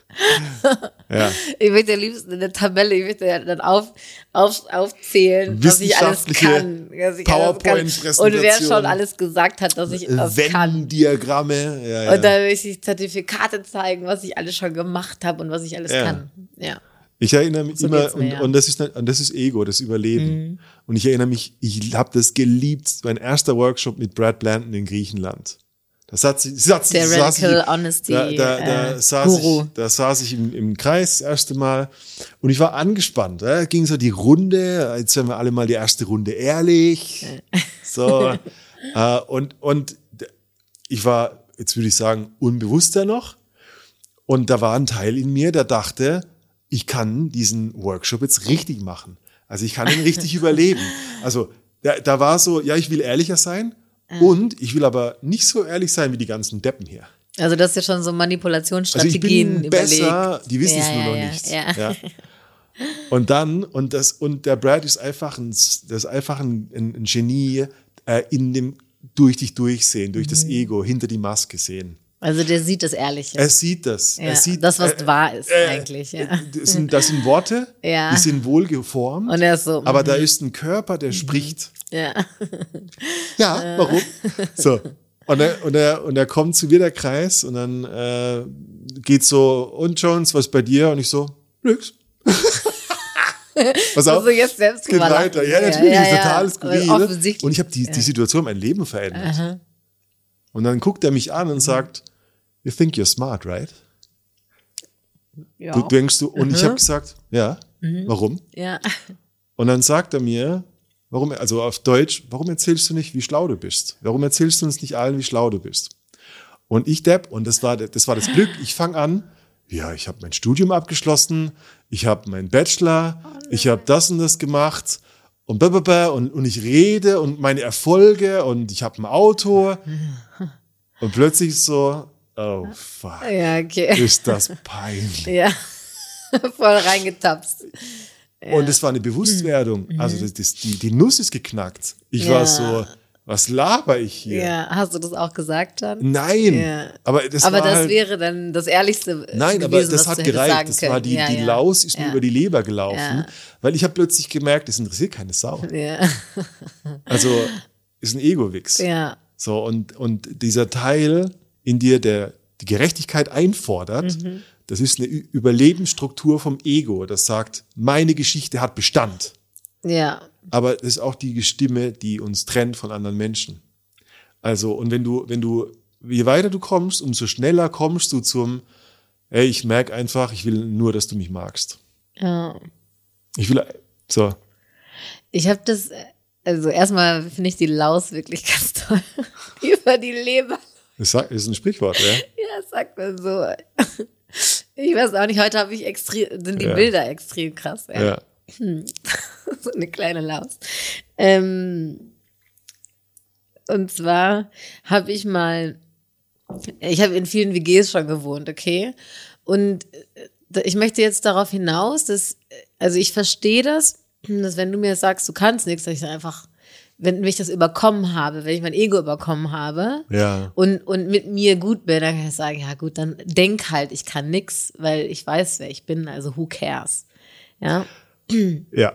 Speaker 2: Ja.
Speaker 1: Ich möchte am liebsten in der Tabelle, ich möchte ja dann auf, auf, aufzählen, was ich alles
Speaker 2: Wissenschaftliche
Speaker 1: kann. Was ich alles kann.
Speaker 2: PowerPoint-Präsentation.
Speaker 1: Und wer schon alles gesagt hat, dass ich das kann.
Speaker 2: Venn-Diagramme. Ja, ja.
Speaker 1: Und dann will ich die Zertifikate zeigen, was ich alles schon gemacht habe und was ich alles
Speaker 2: Ja.
Speaker 1: kann. Ja.
Speaker 2: Ich erinnere mich
Speaker 1: So
Speaker 2: immer,
Speaker 1: geht's mir,
Speaker 2: und,
Speaker 1: ja.
Speaker 2: und, das ist, und das ist Ego, das Überleben. Und ich erinnere mich, ich habe das geliebt, mein erster Workshop mit Brad Blanton in Griechenland. Da saß, ich- saß,
Speaker 1: Der
Speaker 2: saß
Speaker 1: Radical
Speaker 2: ich,
Speaker 1: Honesty
Speaker 2: da, da, da,
Speaker 1: äh,
Speaker 2: saß
Speaker 1: Guru.
Speaker 2: ich, da saß ich im, im Kreis das erste Mal und ich war angespannt. Da ging so die Runde, jetzt werden wir alle mal die erste Runde ehrlich. So. äh, und, und ich war, jetzt würde ich sagen, unbewusster noch. Und da war ein Teil in mir, der dachte, ich kann diesen Workshop jetzt richtig machen. Also ich kann ihn richtig überleben. Also da, da war so, ja, ich will ehrlicher sein Und ich will aber nicht so ehrlich sein wie die ganzen Deppen hier.
Speaker 1: Also das ist ja schon so Manipulationsstrategien
Speaker 2: also ich bin
Speaker 1: überlegt.
Speaker 2: Besser, die wissen
Speaker 1: ja,
Speaker 2: es nur
Speaker 1: ja,
Speaker 2: noch
Speaker 1: ja,
Speaker 2: nicht.
Speaker 1: Ja.
Speaker 2: Ja. Und dann, und das, und der Brad ist einfach ein, das ist einfach ein, ein, ein Genie äh, in dem durch dich durchsehen, durch mhm. das Ego, hinter die Maske sehen.
Speaker 1: Also der sieht das Ehrliche.
Speaker 2: Er sieht das.
Speaker 1: Ja,
Speaker 2: er sieht,
Speaker 1: das, was
Speaker 2: äh,
Speaker 1: wahr ist
Speaker 2: äh,
Speaker 1: eigentlich. Ja.
Speaker 2: Das, sind, das sind Worte,
Speaker 1: ja.
Speaker 2: die sind wohl geformt,
Speaker 1: und er ist so,
Speaker 2: aber
Speaker 1: mm-hmm.
Speaker 2: da ist ein Körper, der spricht.
Speaker 1: Ja,
Speaker 2: ja warum? So. Und er, und, er, und er kommt zu mir, der Kreis, und dann äh, geht so, und Jones, was bei dir? Und ich so, nix. Pass auf,
Speaker 1: also jetzt selbst
Speaker 2: geht weiter. Ja, natürlich,
Speaker 1: ja,
Speaker 2: ist
Speaker 1: ja,
Speaker 2: total
Speaker 1: ja.
Speaker 2: skurril. Und ich habe die,
Speaker 1: ja.
Speaker 2: die Situation mein Leben verändert.
Speaker 1: Aha.
Speaker 2: Und dann guckt er mich an und sagt, you think you're smart, right?
Speaker 1: Ja.
Speaker 2: Du denkst du, und
Speaker 1: mhm.
Speaker 2: ich habe gesagt, ja, mhm. warum?
Speaker 1: Ja.
Speaker 2: Und dann sagt er mir, warum, also auf Deutsch, warum erzählst du nicht, wie schlau du bist? Warum erzählst du uns nicht allen, wie schlau du bist? Und ich depp, und das war, das war das Glück, ich fange an, ja, ich habe mein Studium abgeschlossen, ich habe meinen Bachelor, oh ich habe das und das gemacht und blablabla, und, und ich rede und meine Erfolge und ich habe ein Auto und plötzlich so, oh fuck,
Speaker 1: ja, okay.
Speaker 2: ist das peinlich.
Speaker 1: Ja, voll reingetapst. Ja.
Speaker 2: Und es war eine Bewusstwerdung, mhm. also das, das, die, die Nuss ist geknackt. Ich
Speaker 1: ja.
Speaker 2: war so, was laber ich hier?
Speaker 1: Ja, hast du das auch gesagt dann?
Speaker 2: Nein,
Speaker 1: ja.
Speaker 2: aber das,
Speaker 1: aber
Speaker 2: war
Speaker 1: das
Speaker 2: halt,
Speaker 1: wäre dann das Ehrlichste
Speaker 2: Nein,
Speaker 1: gewesen,
Speaker 2: aber das
Speaker 1: was
Speaker 2: hat
Speaker 1: du hättest
Speaker 2: gereicht.
Speaker 1: sagen
Speaker 2: Das
Speaker 1: können.
Speaker 2: war die,
Speaker 1: ja,
Speaker 2: die
Speaker 1: ja.
Speaker 2: Laus ist
Speaker 1: ja.
Speaker 2: mir über die Leber gelaufen,
Speaker 1: ja.
Speaker 2: weil ich habe plötzlich gemerkt, das interessiert keine Sau.
Speaker 1: Ja.
Speaker 2: Also ist ein Ego-Wix.
Speaker 1: Ja.
Speaker 2: So, und, und dieser Teil in dir, der die Gerechtigkeit einfordert, mhm. das ist eine Überlebensstruktur vom Ego, das sagt, meine Geschichte hat Bestand.
Speaker 1: Ja.
Speaker 2: Aber das ist auch die Stimme, die uns trennt von anderen Menschen. Also, und wenn du, wenn du, je weiter du kommst, umso schneller kommst du zum, ey, ich merke einfach, ich will nur, dass du mich magst.
Speaker 1: Ja.
Speaker 2: Ich will, so.
Speaker 1: Ich habe das, also erstmal finde ich die Laus wirklich ganz toll. Über die Leber.
Speaker 2: Das ist ein Sprichwort, ja?
Speaker 1: Ja, sagt man so. Ich weiß auch nicht, heute habe ich extrem, sind die
Speaker 2: ja.
Speaker 1: Bilder extrem krass. Ja.
Speaker 2: ja.
Speaker 1: Hm. So eine kleine Laus. Ähm, und zwar habe ich mal, ich habe in vielen W Gs schon gewohnt, okay? Und ich möchte jetzt darauf hinaus, dass, also ich verstehe das, dass wenn du mir sagst, du kannst nichts, dass ich einfach, wenn ich das überkommen habe, wenn ich mein Ego überkommen habe
Speaker 2: ja.
Speaker 1: und, und mit mir gut bin, dann kann ich sagen, ja gut, dann denk halt, ich kann nix, weil ich weiß, wer ich bin, also who cares? Ja.
Speaker 2: Ja.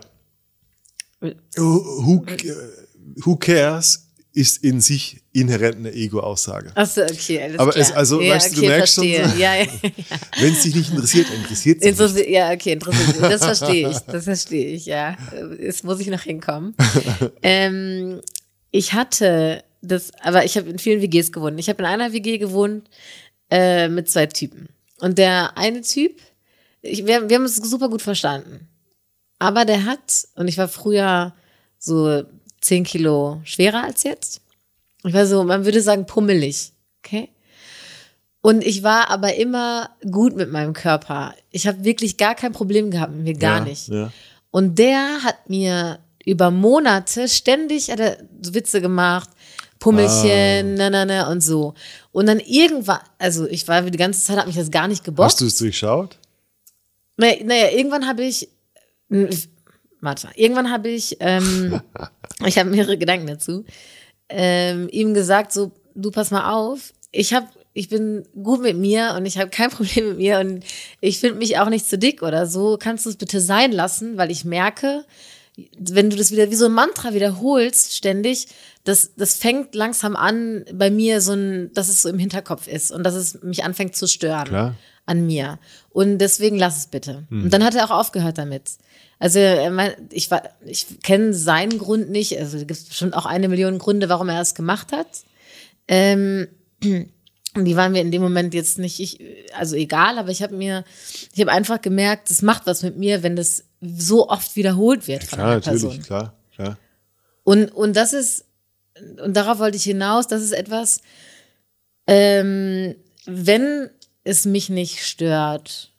Speaker 2: Who, who cares ist in sich inhärent eine Ego-Aussage.
Speaker 1: Achso, okay, alles
Speaker 2: Aber
Speaker 1: klar.
Speaker 2: es, also,
Speaker 1: ja,
Speaker 2: weißt du,
Speaker 1: okay,
Speaker 2: du merkst
Speaker 1: verstehe.
Speaker 2: schon,
Speaker 1: ja, ja, ja.
Speaker 2: wenn es dich nicht interessiert, interessiert es
Speaker 1: Interessiert,
Speaker 2: nicht.
Speaker 1: ja, okay, interessiert. Das verstehe ich, das verstehe ich, ja. Jetzt muss ich noch hinkommen. ähm, ich hatte das, aber ich habe in vielen W Gs gewohnt. Ich habe in einer W G gewohnt äh, mit zwei Typen. Und der eine Typ, ich, wir, wir haben uns super gut verstanden. Aber der hat, und ich war früher so zehn Kilo schwerer als jetzt. Ich war so, man würde sagen, pummelig, okay? Und ich war aber immer gut mit meinem Körper. Ich habe wirklich gar kein Problem gehabt mit mir, gar
Speaker 2: ja,
Speaker 1: nicht.
Speaker 2: Ja.
Speaker 1: Und der hat mir über Monate ständig hat er so Witze gemacht, Pummelchen, ah. na, na, na und so. Und dann irgendwann, also ich war die ganze Zeit, hat mich das gar nicht gebockt.
Speaker 2: Hast du es durchschaut?
Speaker 1: Naja, naja irgendwann habe ich, warte, irgendwann habe ich, ähm, ich habe mehrere Gedanken dazu, ähm, ihm gesagt, so, du pass mal auf, ich habe, ich bin gut mit mir und ich habe kein Problem mit mir und ich finde mich auch nicht zu dick oder so, kannst du es bitte sein lassen, weil ich merke, wenn du das wieder wie so ein Mantra wiederholst ständig, das, das fängt langsam an bei mir so ein, dass es so im Hinterkopf ist und dass es mich anfängt zu stören.
Speaker 2: Klar.
Speaker 1: An mir. Und deswegen lass es bitte. Hm. Und dann hat er auch aufgehört damit. Also ich, war, ich kenne seinen Grund nicht. Also es gibt bestimmt auch eine Million Gründe, warum er das gemacht hat. Ähm, und die waren mir in dem Moment jetzt nicht, ich, also egal, aber ich habe mir, ich habe einfach gemerkt, das macht was mit mir, wenn das so oft wiederholt wird
Speaker 2: ja,
Speaker 1: von
Speaker 2: klar,
Speaker 1: einer Person.
Speaker 2: Natürlich, klar, klar.
Speaker 1: Und, und das ist, und darauf wollte ich hinaus, das ist etwas, ähm, wenn es mich nicht stört,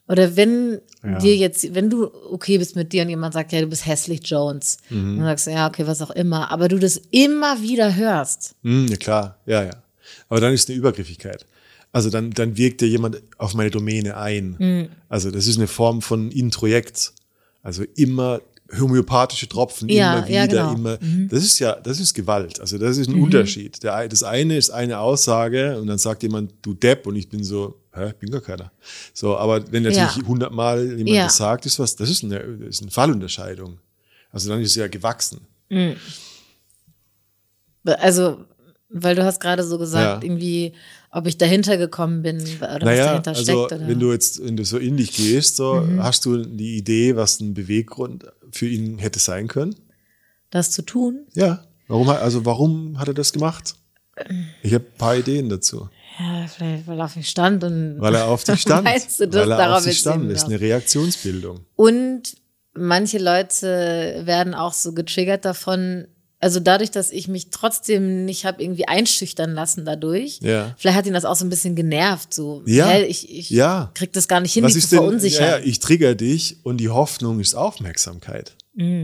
Speaker 1: Oder wenn
Speaker 2: Ja.
Speaker 1: dir jetzt, wenn du okay bist mit dir und jemand sagt, ja, du bist hässlich, Jones.
Speaker 2: Mhm.
Speaker 1: Dann sagst du, ja, okay, was auch immer. Aber du das immer wieder hörst.
Speaker 2: Hm, ja klar, ja, ja. Aber dann ist eine Übergriffigkeit. Also dann, dann wirkt ja jemand auf meine Domäne ein.
Speaker 1: Mhm.
Speaker 2: Also das ist eine Form von Introjekt. Also immer homöopathische Tropfen,
Speaker 1: Ja,
Speaker 2: immer wieder,
Speaker 1: ja, genau.
Speaker 2: immer.
Speaker 1: Mhm.
Speaker 2: Das ist ja, das ist Gewalt. Also das ist ein Unterschied. Der, das eine ist eine Aussage und dann sagt jemand, du Depp, und ich bin so, hä, ich bin gar keiner. So, aber wenn natürlich
Speaker 1: Ja.
Speaker 2: hundertmal jemand
Speaker 1: Ja.
Speaker 2: das sagt, ist was, das ist eine, das ist eine Fallunterscheidung. Also dann ist es ja gewachsen.
Speaker 1: Also, weil du hast gerade so gesagt,
Speaker 2: Ja.
Speaker 1: irgendwie, ob ich dahinter gekommen bin oder was
Speaker 2: Naja,
Speaker 1: dahinter
Speaker 2: also
Speaker 1: steckt. Oder?
Speaker 2: wenn du jetzt, wenn du so in dich gehst, so hast du die Idee, was ein Beweggrund für ihn hätte sein können?
Speaker 1: das zu tun.
Speaker 2: Ja. Warum, hat- also warum hat er das gemacht? Ich habe ein paar Ideen dazu.
Speaker 1: Ja, vielleicht, weil er auf mich stand und.
Speaker 2: Weil er auf dich stand.
Speaker 1: Meinst du das?
Speaker 2: Weil er
Speaker 1: Darauf
Speaker 2: auf dich
Speaker 1: willst du
Speaker 2: stand. Das ist
Speaker 1: hinaus.
Speaker 2: eine Reaktionsbildung.
Speaker 1: Und manche Leute werden auch so getriggert davon, also dadurch, dass ich mich trotzdem nicht habe irgendwie einschüchtern lassen dadurch.
Speaker 2: Ja.
Speaker 1: Vielleicht hat ihn das auch so ein bisschen genervt, so.
Speaker 2: Ja.
Speaker 1: Hä, ich ich
Speaker 2: Ja.
Speaker 1: krieg das gar nicht hin,
Speaker 2: Was
Speaker 1: mich
Speaker 2: ist
Speaker 1: zu
Speaker 2: denn?
Speaker 1: verunsichern.
Speaker 2: Ja, ja, ich trigger dich und die Hoffnung ist Aufmerksamkeit.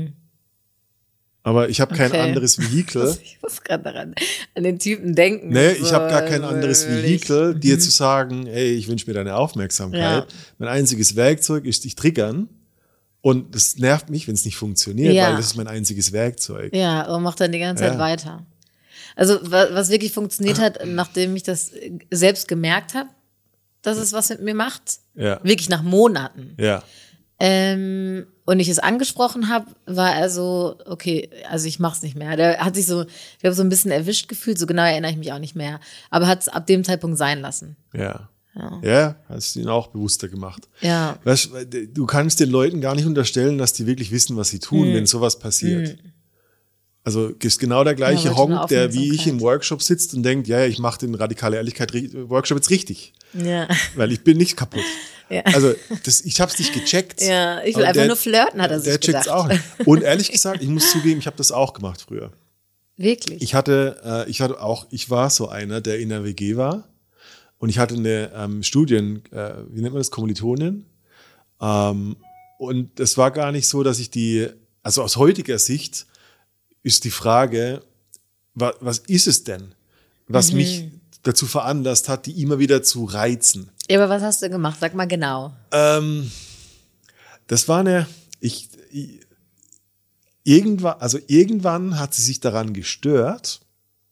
Speaker 2: Aber ich habe kein
Speaker 1: Okay.
Speaker 2: anderes Vehikel.
Speaker 1: Ich muss gerade daran an den Typen denken.
Speaker 2: Nee,
Speaker 1: so,
Speaker 2: ich habe gar kein
Speaker 1: so
Speaker 2: anderes
Speaker 1: will
Speaker 2: Vehikel,
Speaker 1: ich-
Speaker 2: dir zu sagen, hey, ich wünsche mir deine Aufmerksamkeit.
Speaker 1: Ja.
Speaker 2: Mein einziges Werkzeug ist dich triggern. Und das nervt mich, wenn es nicht funktioniert,
Speaker 1: Ja.
Speaker 2: weil das ist mein einziges Werkzeug.
Speaker 1: Ja, und macht dann die ganze Zeit
Speaker 2: Ja.
Speaker 1: weiter. Also wa- was wirklich funktioniert hat, nachdem ich das selbst gemerkt habe, dass es was mit mir macht,
Speaker 2: Ja.
Speaker 1: wirklich nach Monaten,
Speaker 2: Ja.
Speaker 1: ähm, und ich es angesprochen habe, war er so, okay, also ich mach's nicht mehr. Der hat sich so, ich glaube, so ein bisschen erwischt gefühlt, so genau erinnere ich mich auch nicht mehr, aber hat es ab dem Zeitpunkt sein lassen.
Speaker 2: Ja. Ja, hast ihn auch bewusster gemacht.
Speaker 1: Ja.
Speaker 2: Weißt, du kannst den Leuten gar nicht unterstellen, dass die wirklich wissen, was sie tun, wenn sowas passiert. Also ist genau der gleiche
Speaker 1: Ja, wollte nur
Speaker 2: Honk, der wie ich
Speaker 1: Aufmerksamkeit.
Speaker 2: im Workshop sitzt und denkt, ja, ja, ich mache den radikale Ehrlichkeit Workshop jetzt richtig,
Speaker 1: Ja.
Speaker 2: weil ich bin nicht kaputt.
Speaker 1: Ja.
Speaker 2: Also das, ich habe es nicht gecheckt.
Speaker 1: Ja, ich will
Speaker 2: Aber
Speaker 1: einfach
Speaker 2: der-
Speaker 1: nur flirten, hat er sich
Speaker 2: Der checkt's
Speaker 1: gedacht.
Speaker 2: auch nicht. Und ehrlich gesagt, ich muss zugeben, ich habe das auch gemacht früher.
Speaker 1: Wirklich?
Speaker 2: Ich hatte, äh, ich hatte auch, ich war so einer, der in der W G war und ich hatte eine ähm, Studien, äh, wie nennt man das, Kommilitonin. Ähm, und es war gar nicht so, dass ich die, also aus heutiger Sicht ist die Frage, wa, was ist es denn, was mich dazu veranlasst hat, die immer wieder zu reizen.
Speaker 1: Ja, aber was hast du gemacht? Sag mal genau.
Speaker 2: Ähm, das war eine, ich, ich irgendwann, also irgendwann hat sie sich daran gestört.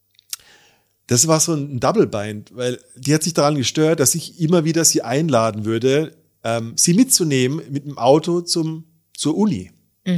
Speaker 2: Das war so ein Double Bind, weil die hat sich daran gestört, dass ich immer wieder sie einladen würde, ähm, sie mitzunehmen mit dem Auto zum, zur Uni.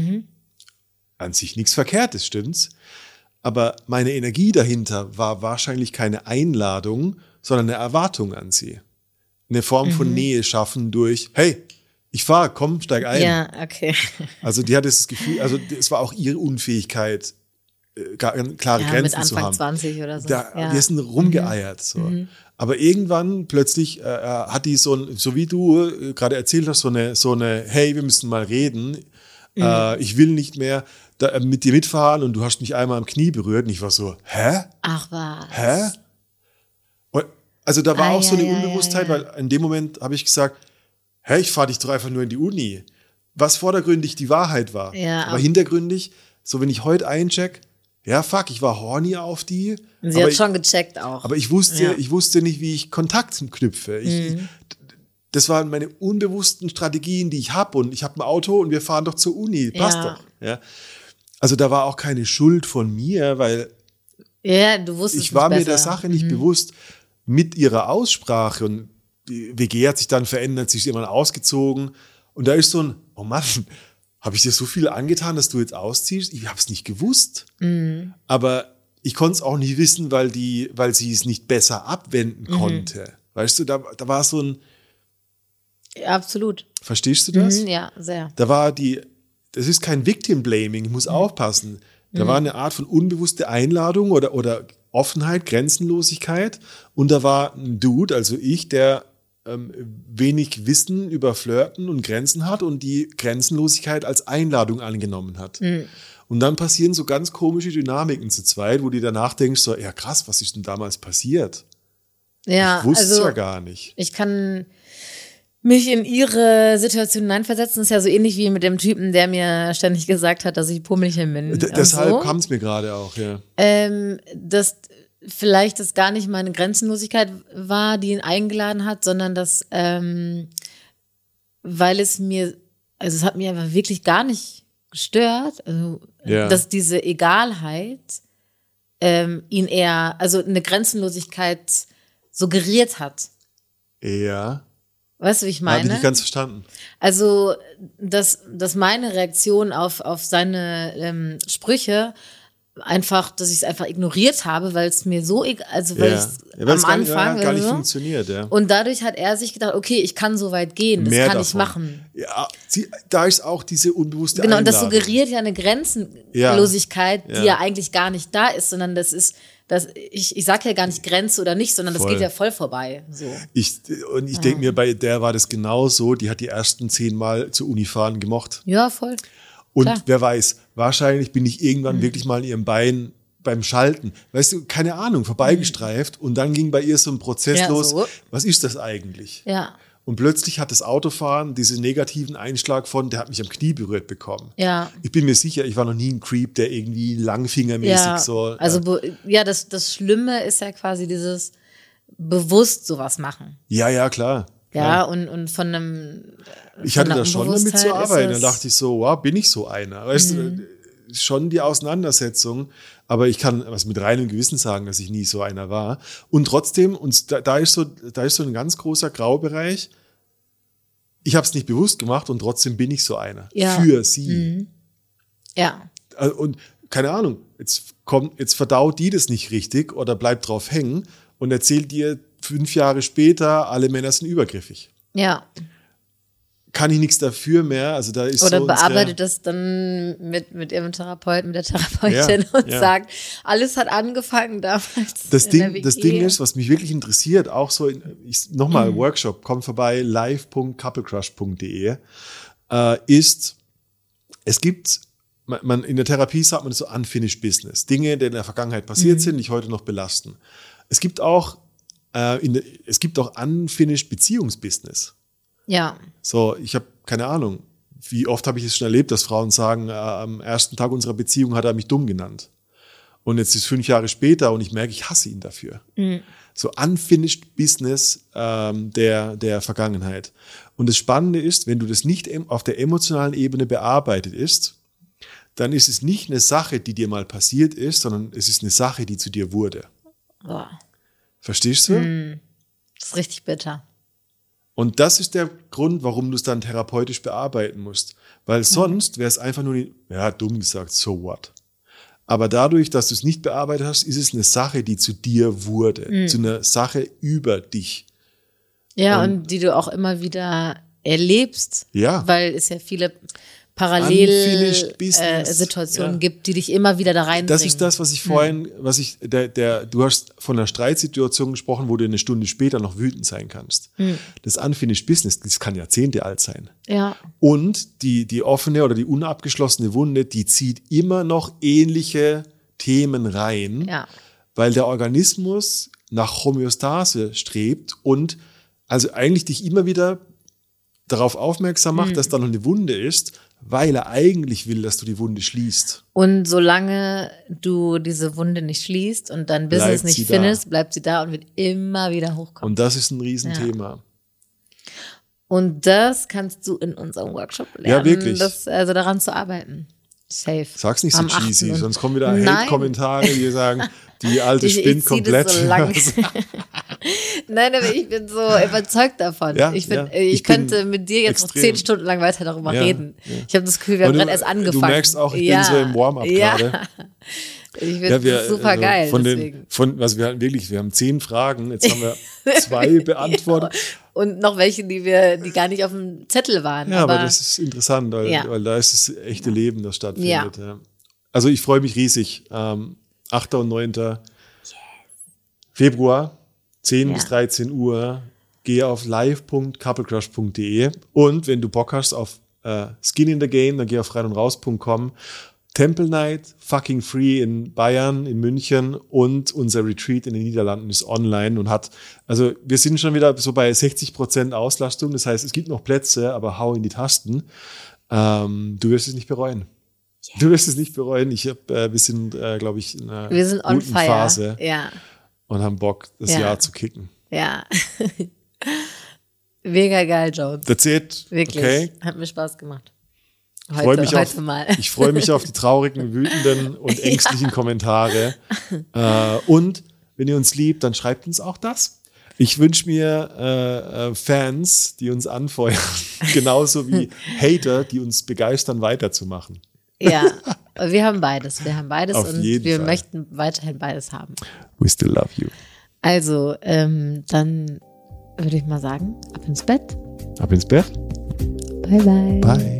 Speaker 2: An sich nichts Verkehrtes, stimmt's? Aber meine Energie dahinter war wahrscheinlich keine Einladung, sondern eine Erwartung an sie. Eine Form von Nähe schaffen durch, hey, ich fahre, komm, steig ein.
Speaker 1: Ja, okay.
Speaker 2: Also die hatte das Gefühl, also es war auch ihre Unfähigkeit, äh, gar- klare
Speaker 1: Ja, mit
Speaker 2: Grenzen zu
Speaker 1: Anfang
Speaker 2: haben.
Speaker 1: zwanzig oder so.
Speaker 2: Da,
Speaker 1: ja.
Speaker 2: Wir sind rumgeeiert. So. Aber irgendwann plötzlich äh, hat die so, ein- so wie du äh, gerade erzählt hast, so eine, so eine, hey, wir müssen mal reden. Äh, ich will nicht mehr da, äh, mit dir mitfahren und du hast mich einmal am Knie berührt. Und ich war so, hä?
Speaker 1: Ach was.
Speaker 2: Hä? Und, also da war
Speaker 1: Ah,
Speaker 2: auch so
Speaker 1: ja,
Speaker 2: eine
Speaker 1: ja,
Speaker 2: Unbewusstheit,
Speaker 1: ja, ja.
Speaker 2: weil in dem Moment habe ich gesagt, hey, ich fahre dich doch einfach nur in die Uni. Was vordergründig die Wahrheit war.
Speaker 1: Ja,
Speaker 2: aber
Speaker 1: aber-
Speaker 2: hintergründig, so wenn ich heute eincheck, ja, fuck, ich war horny auf die.
Speaker 1: Sie
Speaker 2: aber
Speaker 1: hat
Speaker 2: ich,
Speaker 1: schon gecheckt auch.
Speaker 2: aber ich wusste,
Speaker 1: Ja.
Speaker 2: ich wusste nicht, wie ich Kontakt knüpfe. Ich,
Speaker 1: Mhm.
Speaker 2: Das waren meine unbewussten Strategien, die ich habe. Und ich habe ein Auto und wir fahren doch zur Uni. Passt
Speaker 1: Ja.
Speaker 2: doch. Ja. Also da war auch keine Schuld von mir, weil
Speaker 1: ja, du wusstest
Speaker 2: ich war
Speaker 1: nicht
Speaker 2: mir der
Speaker 1: besser.
Speaker 2: Sache nicht bewusst. Mit ihrer Aussprache, und die W G hat sich dann verändert, sich ist jemand ausgezogen. Und da ist so ein, oh Mann, habe ich dir so viel angetan, dass du jetzt ausziehst? Ich habe es nicht gewusst. Aber ich konnte es auch nicht wissen, weil, die, weil sie es nicht besser abwenden konnte. Weißt du, da, da war so ein,
Speaker 1: Ja, absolut.
Speaker 2: verstehst du das?
Speaker 1: Mhm, ja, sehr.
Speaker 2: Da war die, das ist kein Victim-Blaming, ich muss aufpassen. Da war eine Art von unbewusste Einladung oder, oder Offenheit, Grenzenlosigkeit. Und da war ein Dude, also ich, der ähm, wenig Wissen über Flirten und Grenzen hat und die Grenzenlosigkeit als Einladung angenommen hat. Und dann passieren so ganz komische Dynamiken zu zweit, wo du danach denkst, so, ja krass, was ist denn damals passiert?
Speaker 1: Ja,
Speaker 2: Ich wusste es
Speaker 1: also
Speaker 2: ja gar nicht.
Speaker 1: ich kann Mich in ihre Situation hineinversetzen, ist ja so ähnlich wie mit dem Typen, der mir ständig gesagt hat, dass ich Pummelchen bin.
Speaker 2: D- deshalb
Speaker 1: so.
Speaker 2: kam es mir gerade auch, ja.
Speaker 1: Ähm, dass vielleicht das gar nicht meine Grenzenlosigkeit war, die ihn eingeladen hat, sondern dass, ähm, weil es mir, also es hat mir einfach wirklich gar nicht gestört, also
Speaker 2: Ja.
Speaker 1: dass diese Egalheit ähm, ihn eher, also eine Grenzenlosigkeit suggeriert hat.
Speaker 2: Ja.
Speaker 1: Weißt du, wie ich
Speaker 2: Habe
Speaker 1: meine?
Speaker 2: ich nicht ganz verstanden.
Speaker 1: Also, dass, dass meine Reaktion auf, auf seine ähm, Sprüche einfach, dass ich es einfach ignoriert habe, weil es mir so egal, also weil
Speaker 2: Ja.
Speaker 1: ich
Speaker 2: Ja, weil
Speaker 1: am
Speaker 2: es gar, nicht-
Speaker 1: Anfang
Speaker 2: ja, gar nicht
Speaker 1: so,
Speaker 2: funktioniert, ja.
Speaker 1: und dadurch hat er sich gedacht, okay, ich kann so weit gehen, das
Speaker 2: Mehr
Speaker 1: kann ich
Speaker 2: davon.
Speaker 1: machen.
Speaker 2: Ja, sie, da ist auch diese unbewusste
Speaker 1: Genau, und das
Speaker 2: Einladung.
Speaker 1: suggeriert ja eine Grenzenlosigkeit,
Speaker 2: Ja.
Speaker 1: die
Speaker 2: Ja.
Speaker 1: ja eigentlich gar nicht da ist, sondern das ist, das, ich, ich sage ja gar nicht Grenze oder nicht, sondern das
Speaker 2: Voll.
Speaker 1: geht ja voll vorbei. So.
Speaker 2: Ich, und ich denke mir, bei der war das genauso. Die hat die ersten zehn Mal zur Uni fahren gemocht.
Speaker 1: Ja, voll.
Speaker 2: Und
Speaker 1: Klar.
Speaker 2: wer weiß, wahrscheinlich bin ich irgendwann
Speaker 1: Mhm.
Speaker 2: wirklich mal in ihrem Bein beim Schalten, weißt du, keine Ahnung, vorbeigestreift. Und dann ging bei ihr so ein Prozess
Speaker 1: Ja,
Speaker 2: los.
Speaker 1: so.
Speaker 2: Was ist das eigentlich?
Speaker 1: Ja,
Speaker 2: Und plötzlich hat das Autofahren diesen negativen Einschlag von, der hat mich am Knie berührt bekommen.
Speaker 1: ja.
Speaker 2: Ich bin mir sicher, ich war noch nie ein Creep, der irgendwie langfingermäßig
Speaker 1: Ja,
Speaker 2: so.
Speaker 1: also
Speaker 2: äh,
Speaker 1: be- ja, das, das Schlimme ist ja quasi dieses bewusst sowas machen.
Speaker 2: ja, ja, klar.
Speaker 1: Ja,
Speaker 2: klar.
Speaker 1: und, und von einem
Speaker 2: Ich
Speaker 1: von
Speaker 2: hatte
Speaker 1: einer
Speaker 2: da schon damit zu
Speaker 1: Unbewusstheit ist
Speaker 2: arbeiten. Dann
Speaker 1: das-
Speaker 2: dachte ich so, wow, bin ich so einer? Weißt
Speaker 1: Mhm.
Speaker 2: du, schon die Auseinandersetzung. Aber ich kann was mit reinem Gewissen sagen, dass ich nie so einer war. Und trotzdem, und da, da ist so, da ist so ein ganz großer Graubereich. Ich habe es nicht bewusst gemacht und trotzdem bin ich so einer.
Speaker 1: Ja.
Speaker 2: Für sie.
Speaker 1: Ja,
Speaker 2: Also, und keine Ahnung, jetzt kommt, jetzt verdaut die das nicht richtig oder bleibt drauf hängen und erzählt dir fünf Jahre später, alle Männer sind übergriffig.
Speaker 1: ja.
Speaker 2: Kann ich nichts dafür mehr. Also da ist
Speaker 1: Oder
Speaker 2: so
Speaker 1: bearbeitet
Speaker 2: unsere,
Speaker 1: das dann mit, mit ihrem Therapeuten, mit der Therapeutin
Speaker 2: Ja,
Speaker 1: und
Speaker 2: ja.
Speaker 1: sagt, alles hat angefangen damals.
Speaker 2: Das
Speaker 1: in der
Speaker 2: Ding,
Speaker 1: W G.
Speaker 2: das Ding ist, was mich wirklich interessiert, auch so, in, ich, nochmal,
Speaker 1: Mhm.
Speaker 2: Workshop, kommt vorbei, live punkt couplecrush punkt de, äh, ist, es gibt, man, man, in der Therapie sagt man so unfinished business, Dinge, die in der Vergangenheit passiert
Speaker 1: Mhm.
Speaker 2: sind, die heute noch belasten. Es gibt auch, äh, in der, es gibt auch unfinished Beziehungsbusiness.
Speaker 1: Ja,
Speaker 2: So, ich habe keine Ahnung, wie oft habe ich es schon erlebt, dass Frauen sagen, äh, am ersten Tag unserer Beziehung hat er mich dumm genannt. Und jetzt ist fünf Jahre später und ich merke, ich hasse ihn dafür. So unfinished Business ähm, der, der Vergangenheit. Und das Spannende ist, wenn du das nicht em- auf der emotionalen Ebene bearbeitet ist, dann ist es nicht eine Sache, die dir mal passiert ist, sondern es ist eine Sache, die zu dir wurde.
Speaker 1: boah,
Speaker 2: Verstehst du?
Speaker 1: das ist richtig bitter.
Speaker 2: Und das ist der Grund, warum du es dann therapeutisch bearbeiten musst. Weil sonst wäre es einfach nur, die, ja, dumm gesagt, so what. Aber dadurch, dass du es nicht bearbeitet hast, ist es eine Sache, die zu dir wurde. Zu einer Sache über dich.
Speaker 1: Ja,
Speaker 2: Und-
Speaker 1: und die du auch immer wieder erlebst,
Speaker 2: Ja.
Speaker 1: weil es ja viele
Speaker 2: Unfinished business,
Speaker 1: Parallelsituationen
Speaker 2: ja.
Speaker 1: gibt, die dich immer wieder da reinbringen.
Speaker 2: Das ist das, was ich vorhin, was ich, der, der, du hast von einer Streitsituation gesprochen, wo du eine Stunde später noch wütend sein kannst. Das Unfinished Business, das kann Jahrzehnte alt sein.
Speaker 1: Ja,
Speaker 2: Und die, die offene oder die unabgeschlossene Wunde, die zieht immer noch ähnliche Themen rein,
Speaker 1: ja.
Speaker 2: weil der Organismus nach Homöostase strebt und also eigentlich dich immer wieder darauf aufmerksam macht, dass da noch eine Wunde ist, weil er eigentlich will, dass du die Wunde schließt.
Speaker 1: Und solange du diese Wunde nicht schließt und dein Business
Speaker 2: Bleibt sie
Speaker 1: nicht
Speaker 2: da.
Speaker 1: findest, bleibt sie da und wird immer wieder hochkommen.
Speaker 2: Und das ist ein Riesenthema.
Speaker 1: Und das kannst du in unserem Workshop lernen.
Speaker 2: Ja, wirklich.
Speaker 1: Das, also daran zu arbeiten. Safe.
Speaker 2: Sag's nicht so
Speaker 1: Am achten
Speaker 2: cheesy,
Speaker 1: und-
Speaker 2: sonst kommen wieder
Speaker 1: Nein.
Speaker 2: Hate-Kommentare, die sagen, die alte
Speaker 1: Ich, ich
Speaker 2: spinnt
Speaker 1: zieh
Speaker 2: komplett.
Speaker 1: das so lang. Nein, aber ich bin so überzeugt davon.
Speaker 2: Ja,
Speaker 1: ich, bin,
Speaker 2: ja.
Speaker 1: ich,
Speaker 2: Ich bin
Speaker 1: könnte mit dir jetzt noch
Speaker 2: extrem.
Speaker 1: zehn Stunden lang weiter darüber
Speaker 2: Ja,
Speaker 1: reden.
Speaker 2: ja.
Speaker 1: Ich habe das Gefühl, wir haben
Speaker 2: Und du-
Speaker 1: gerade erst
Speaker 2: du
Speaker 1: angefangen.
Speaker 2: merkst auch, ich bin
Speaker 1: ja.
Speaker 2: so im Warm-up
Speaker 1: ja.
Speaker 2: gerade.
Speaker 1: Ich finde
Speaker 2: Ja, wir,
Speaker 1: das super
Speaker 2: also
Speaker 1: geil.
Speaker 2: Von
Speaker 1: deswegen.
Speaker 2: den, von, also wir hatten wirklich, wir haben zehn Fragen, jetzt haben wir zwei beantwortet.
Speaker 1: Und noch welche, die wir, die gar nicht auf dem Zettel waren.
Speaker 2: Ja,
Speaker 1: aber,
Speaker 2: aber, das ist interessant, weil,
Speaker 1: Ja.
Speaker 2: weil da ist das echte Leben, das stattfindet. Ja. Also ich freue mich riesig. Ähm, achter und neunter Februar, zehn
Speaker 1: Ja.
Speaker 2: bis dreizehn Uhr. Gehe auf live punkt couplecrush punkt de und wenn du Bock hast auf äh, Skin in the Game, dann geh auf rein und raus punkt com. Temple Night, fucking free in Bayern, in München und unser Retreat in den Niederlanden ist online und hat, also wir sind schon wieder so bei sechzig Prozent Auslastung, das heißt, es gibt noch Plätze, aber hau in die Tasten. Ähm, du wirst es nicht bereuen. Yes. Du wirst es nicht bereuen. Ich hab, äh, wir sind, äh, glaube ich, in einer
Speaker 1: wir sind on
Speaker 2: guten
Speaker 1: fire.
Speaker 2: Phase
Speaker 1: ja.
Speaker 2: und haben Bock, das
Speaker 1: ja.
Speaker 2: Jahr zu kicken.
Speaker 1: Ja. Mega geil, Jones.
Speaker 2: That's it.
Speaker 1: Wirklich.
Speaker 2: Okay.
Speaker 1: Hat mir Spaß gemacht.
Speaker 2: Ich
Speaker 1: Heute,
Speaker 2: freue mich,
Speaker 1: heute
Speaker 2: auf,
Speaker 1: mal.
Speaker 2: ich freu mich auf die traurigen, wütenden und ängstlichen
Speaker 1: ja.
Speaker 2: Kommentare. Äh, und wenn ihr uns liebt, dann schreibt uns auch das. Ich wünsche mir äh, äh, Fans, die uns anfeuern, genauso wie Hater, die uns begeistern, weiterzumachen.
Speaker 1: Ja, wir haben beides. Wir haben beides
Speaker 2: Auf
Speaker 1: und
Speaker 2: jeden
Speaker 1: wir
Speaker 2: Fall.
Speaker 1: möchten weiterhin beides haben.
Speaker 2: We still love you.
Speaker 1: Also, ähm, dann würde ich mal sagen, ab ins Bett.
Speaker 2: Ab ins Bett.
Speaker 1: Bye, bye.
Speaker 2: Bye.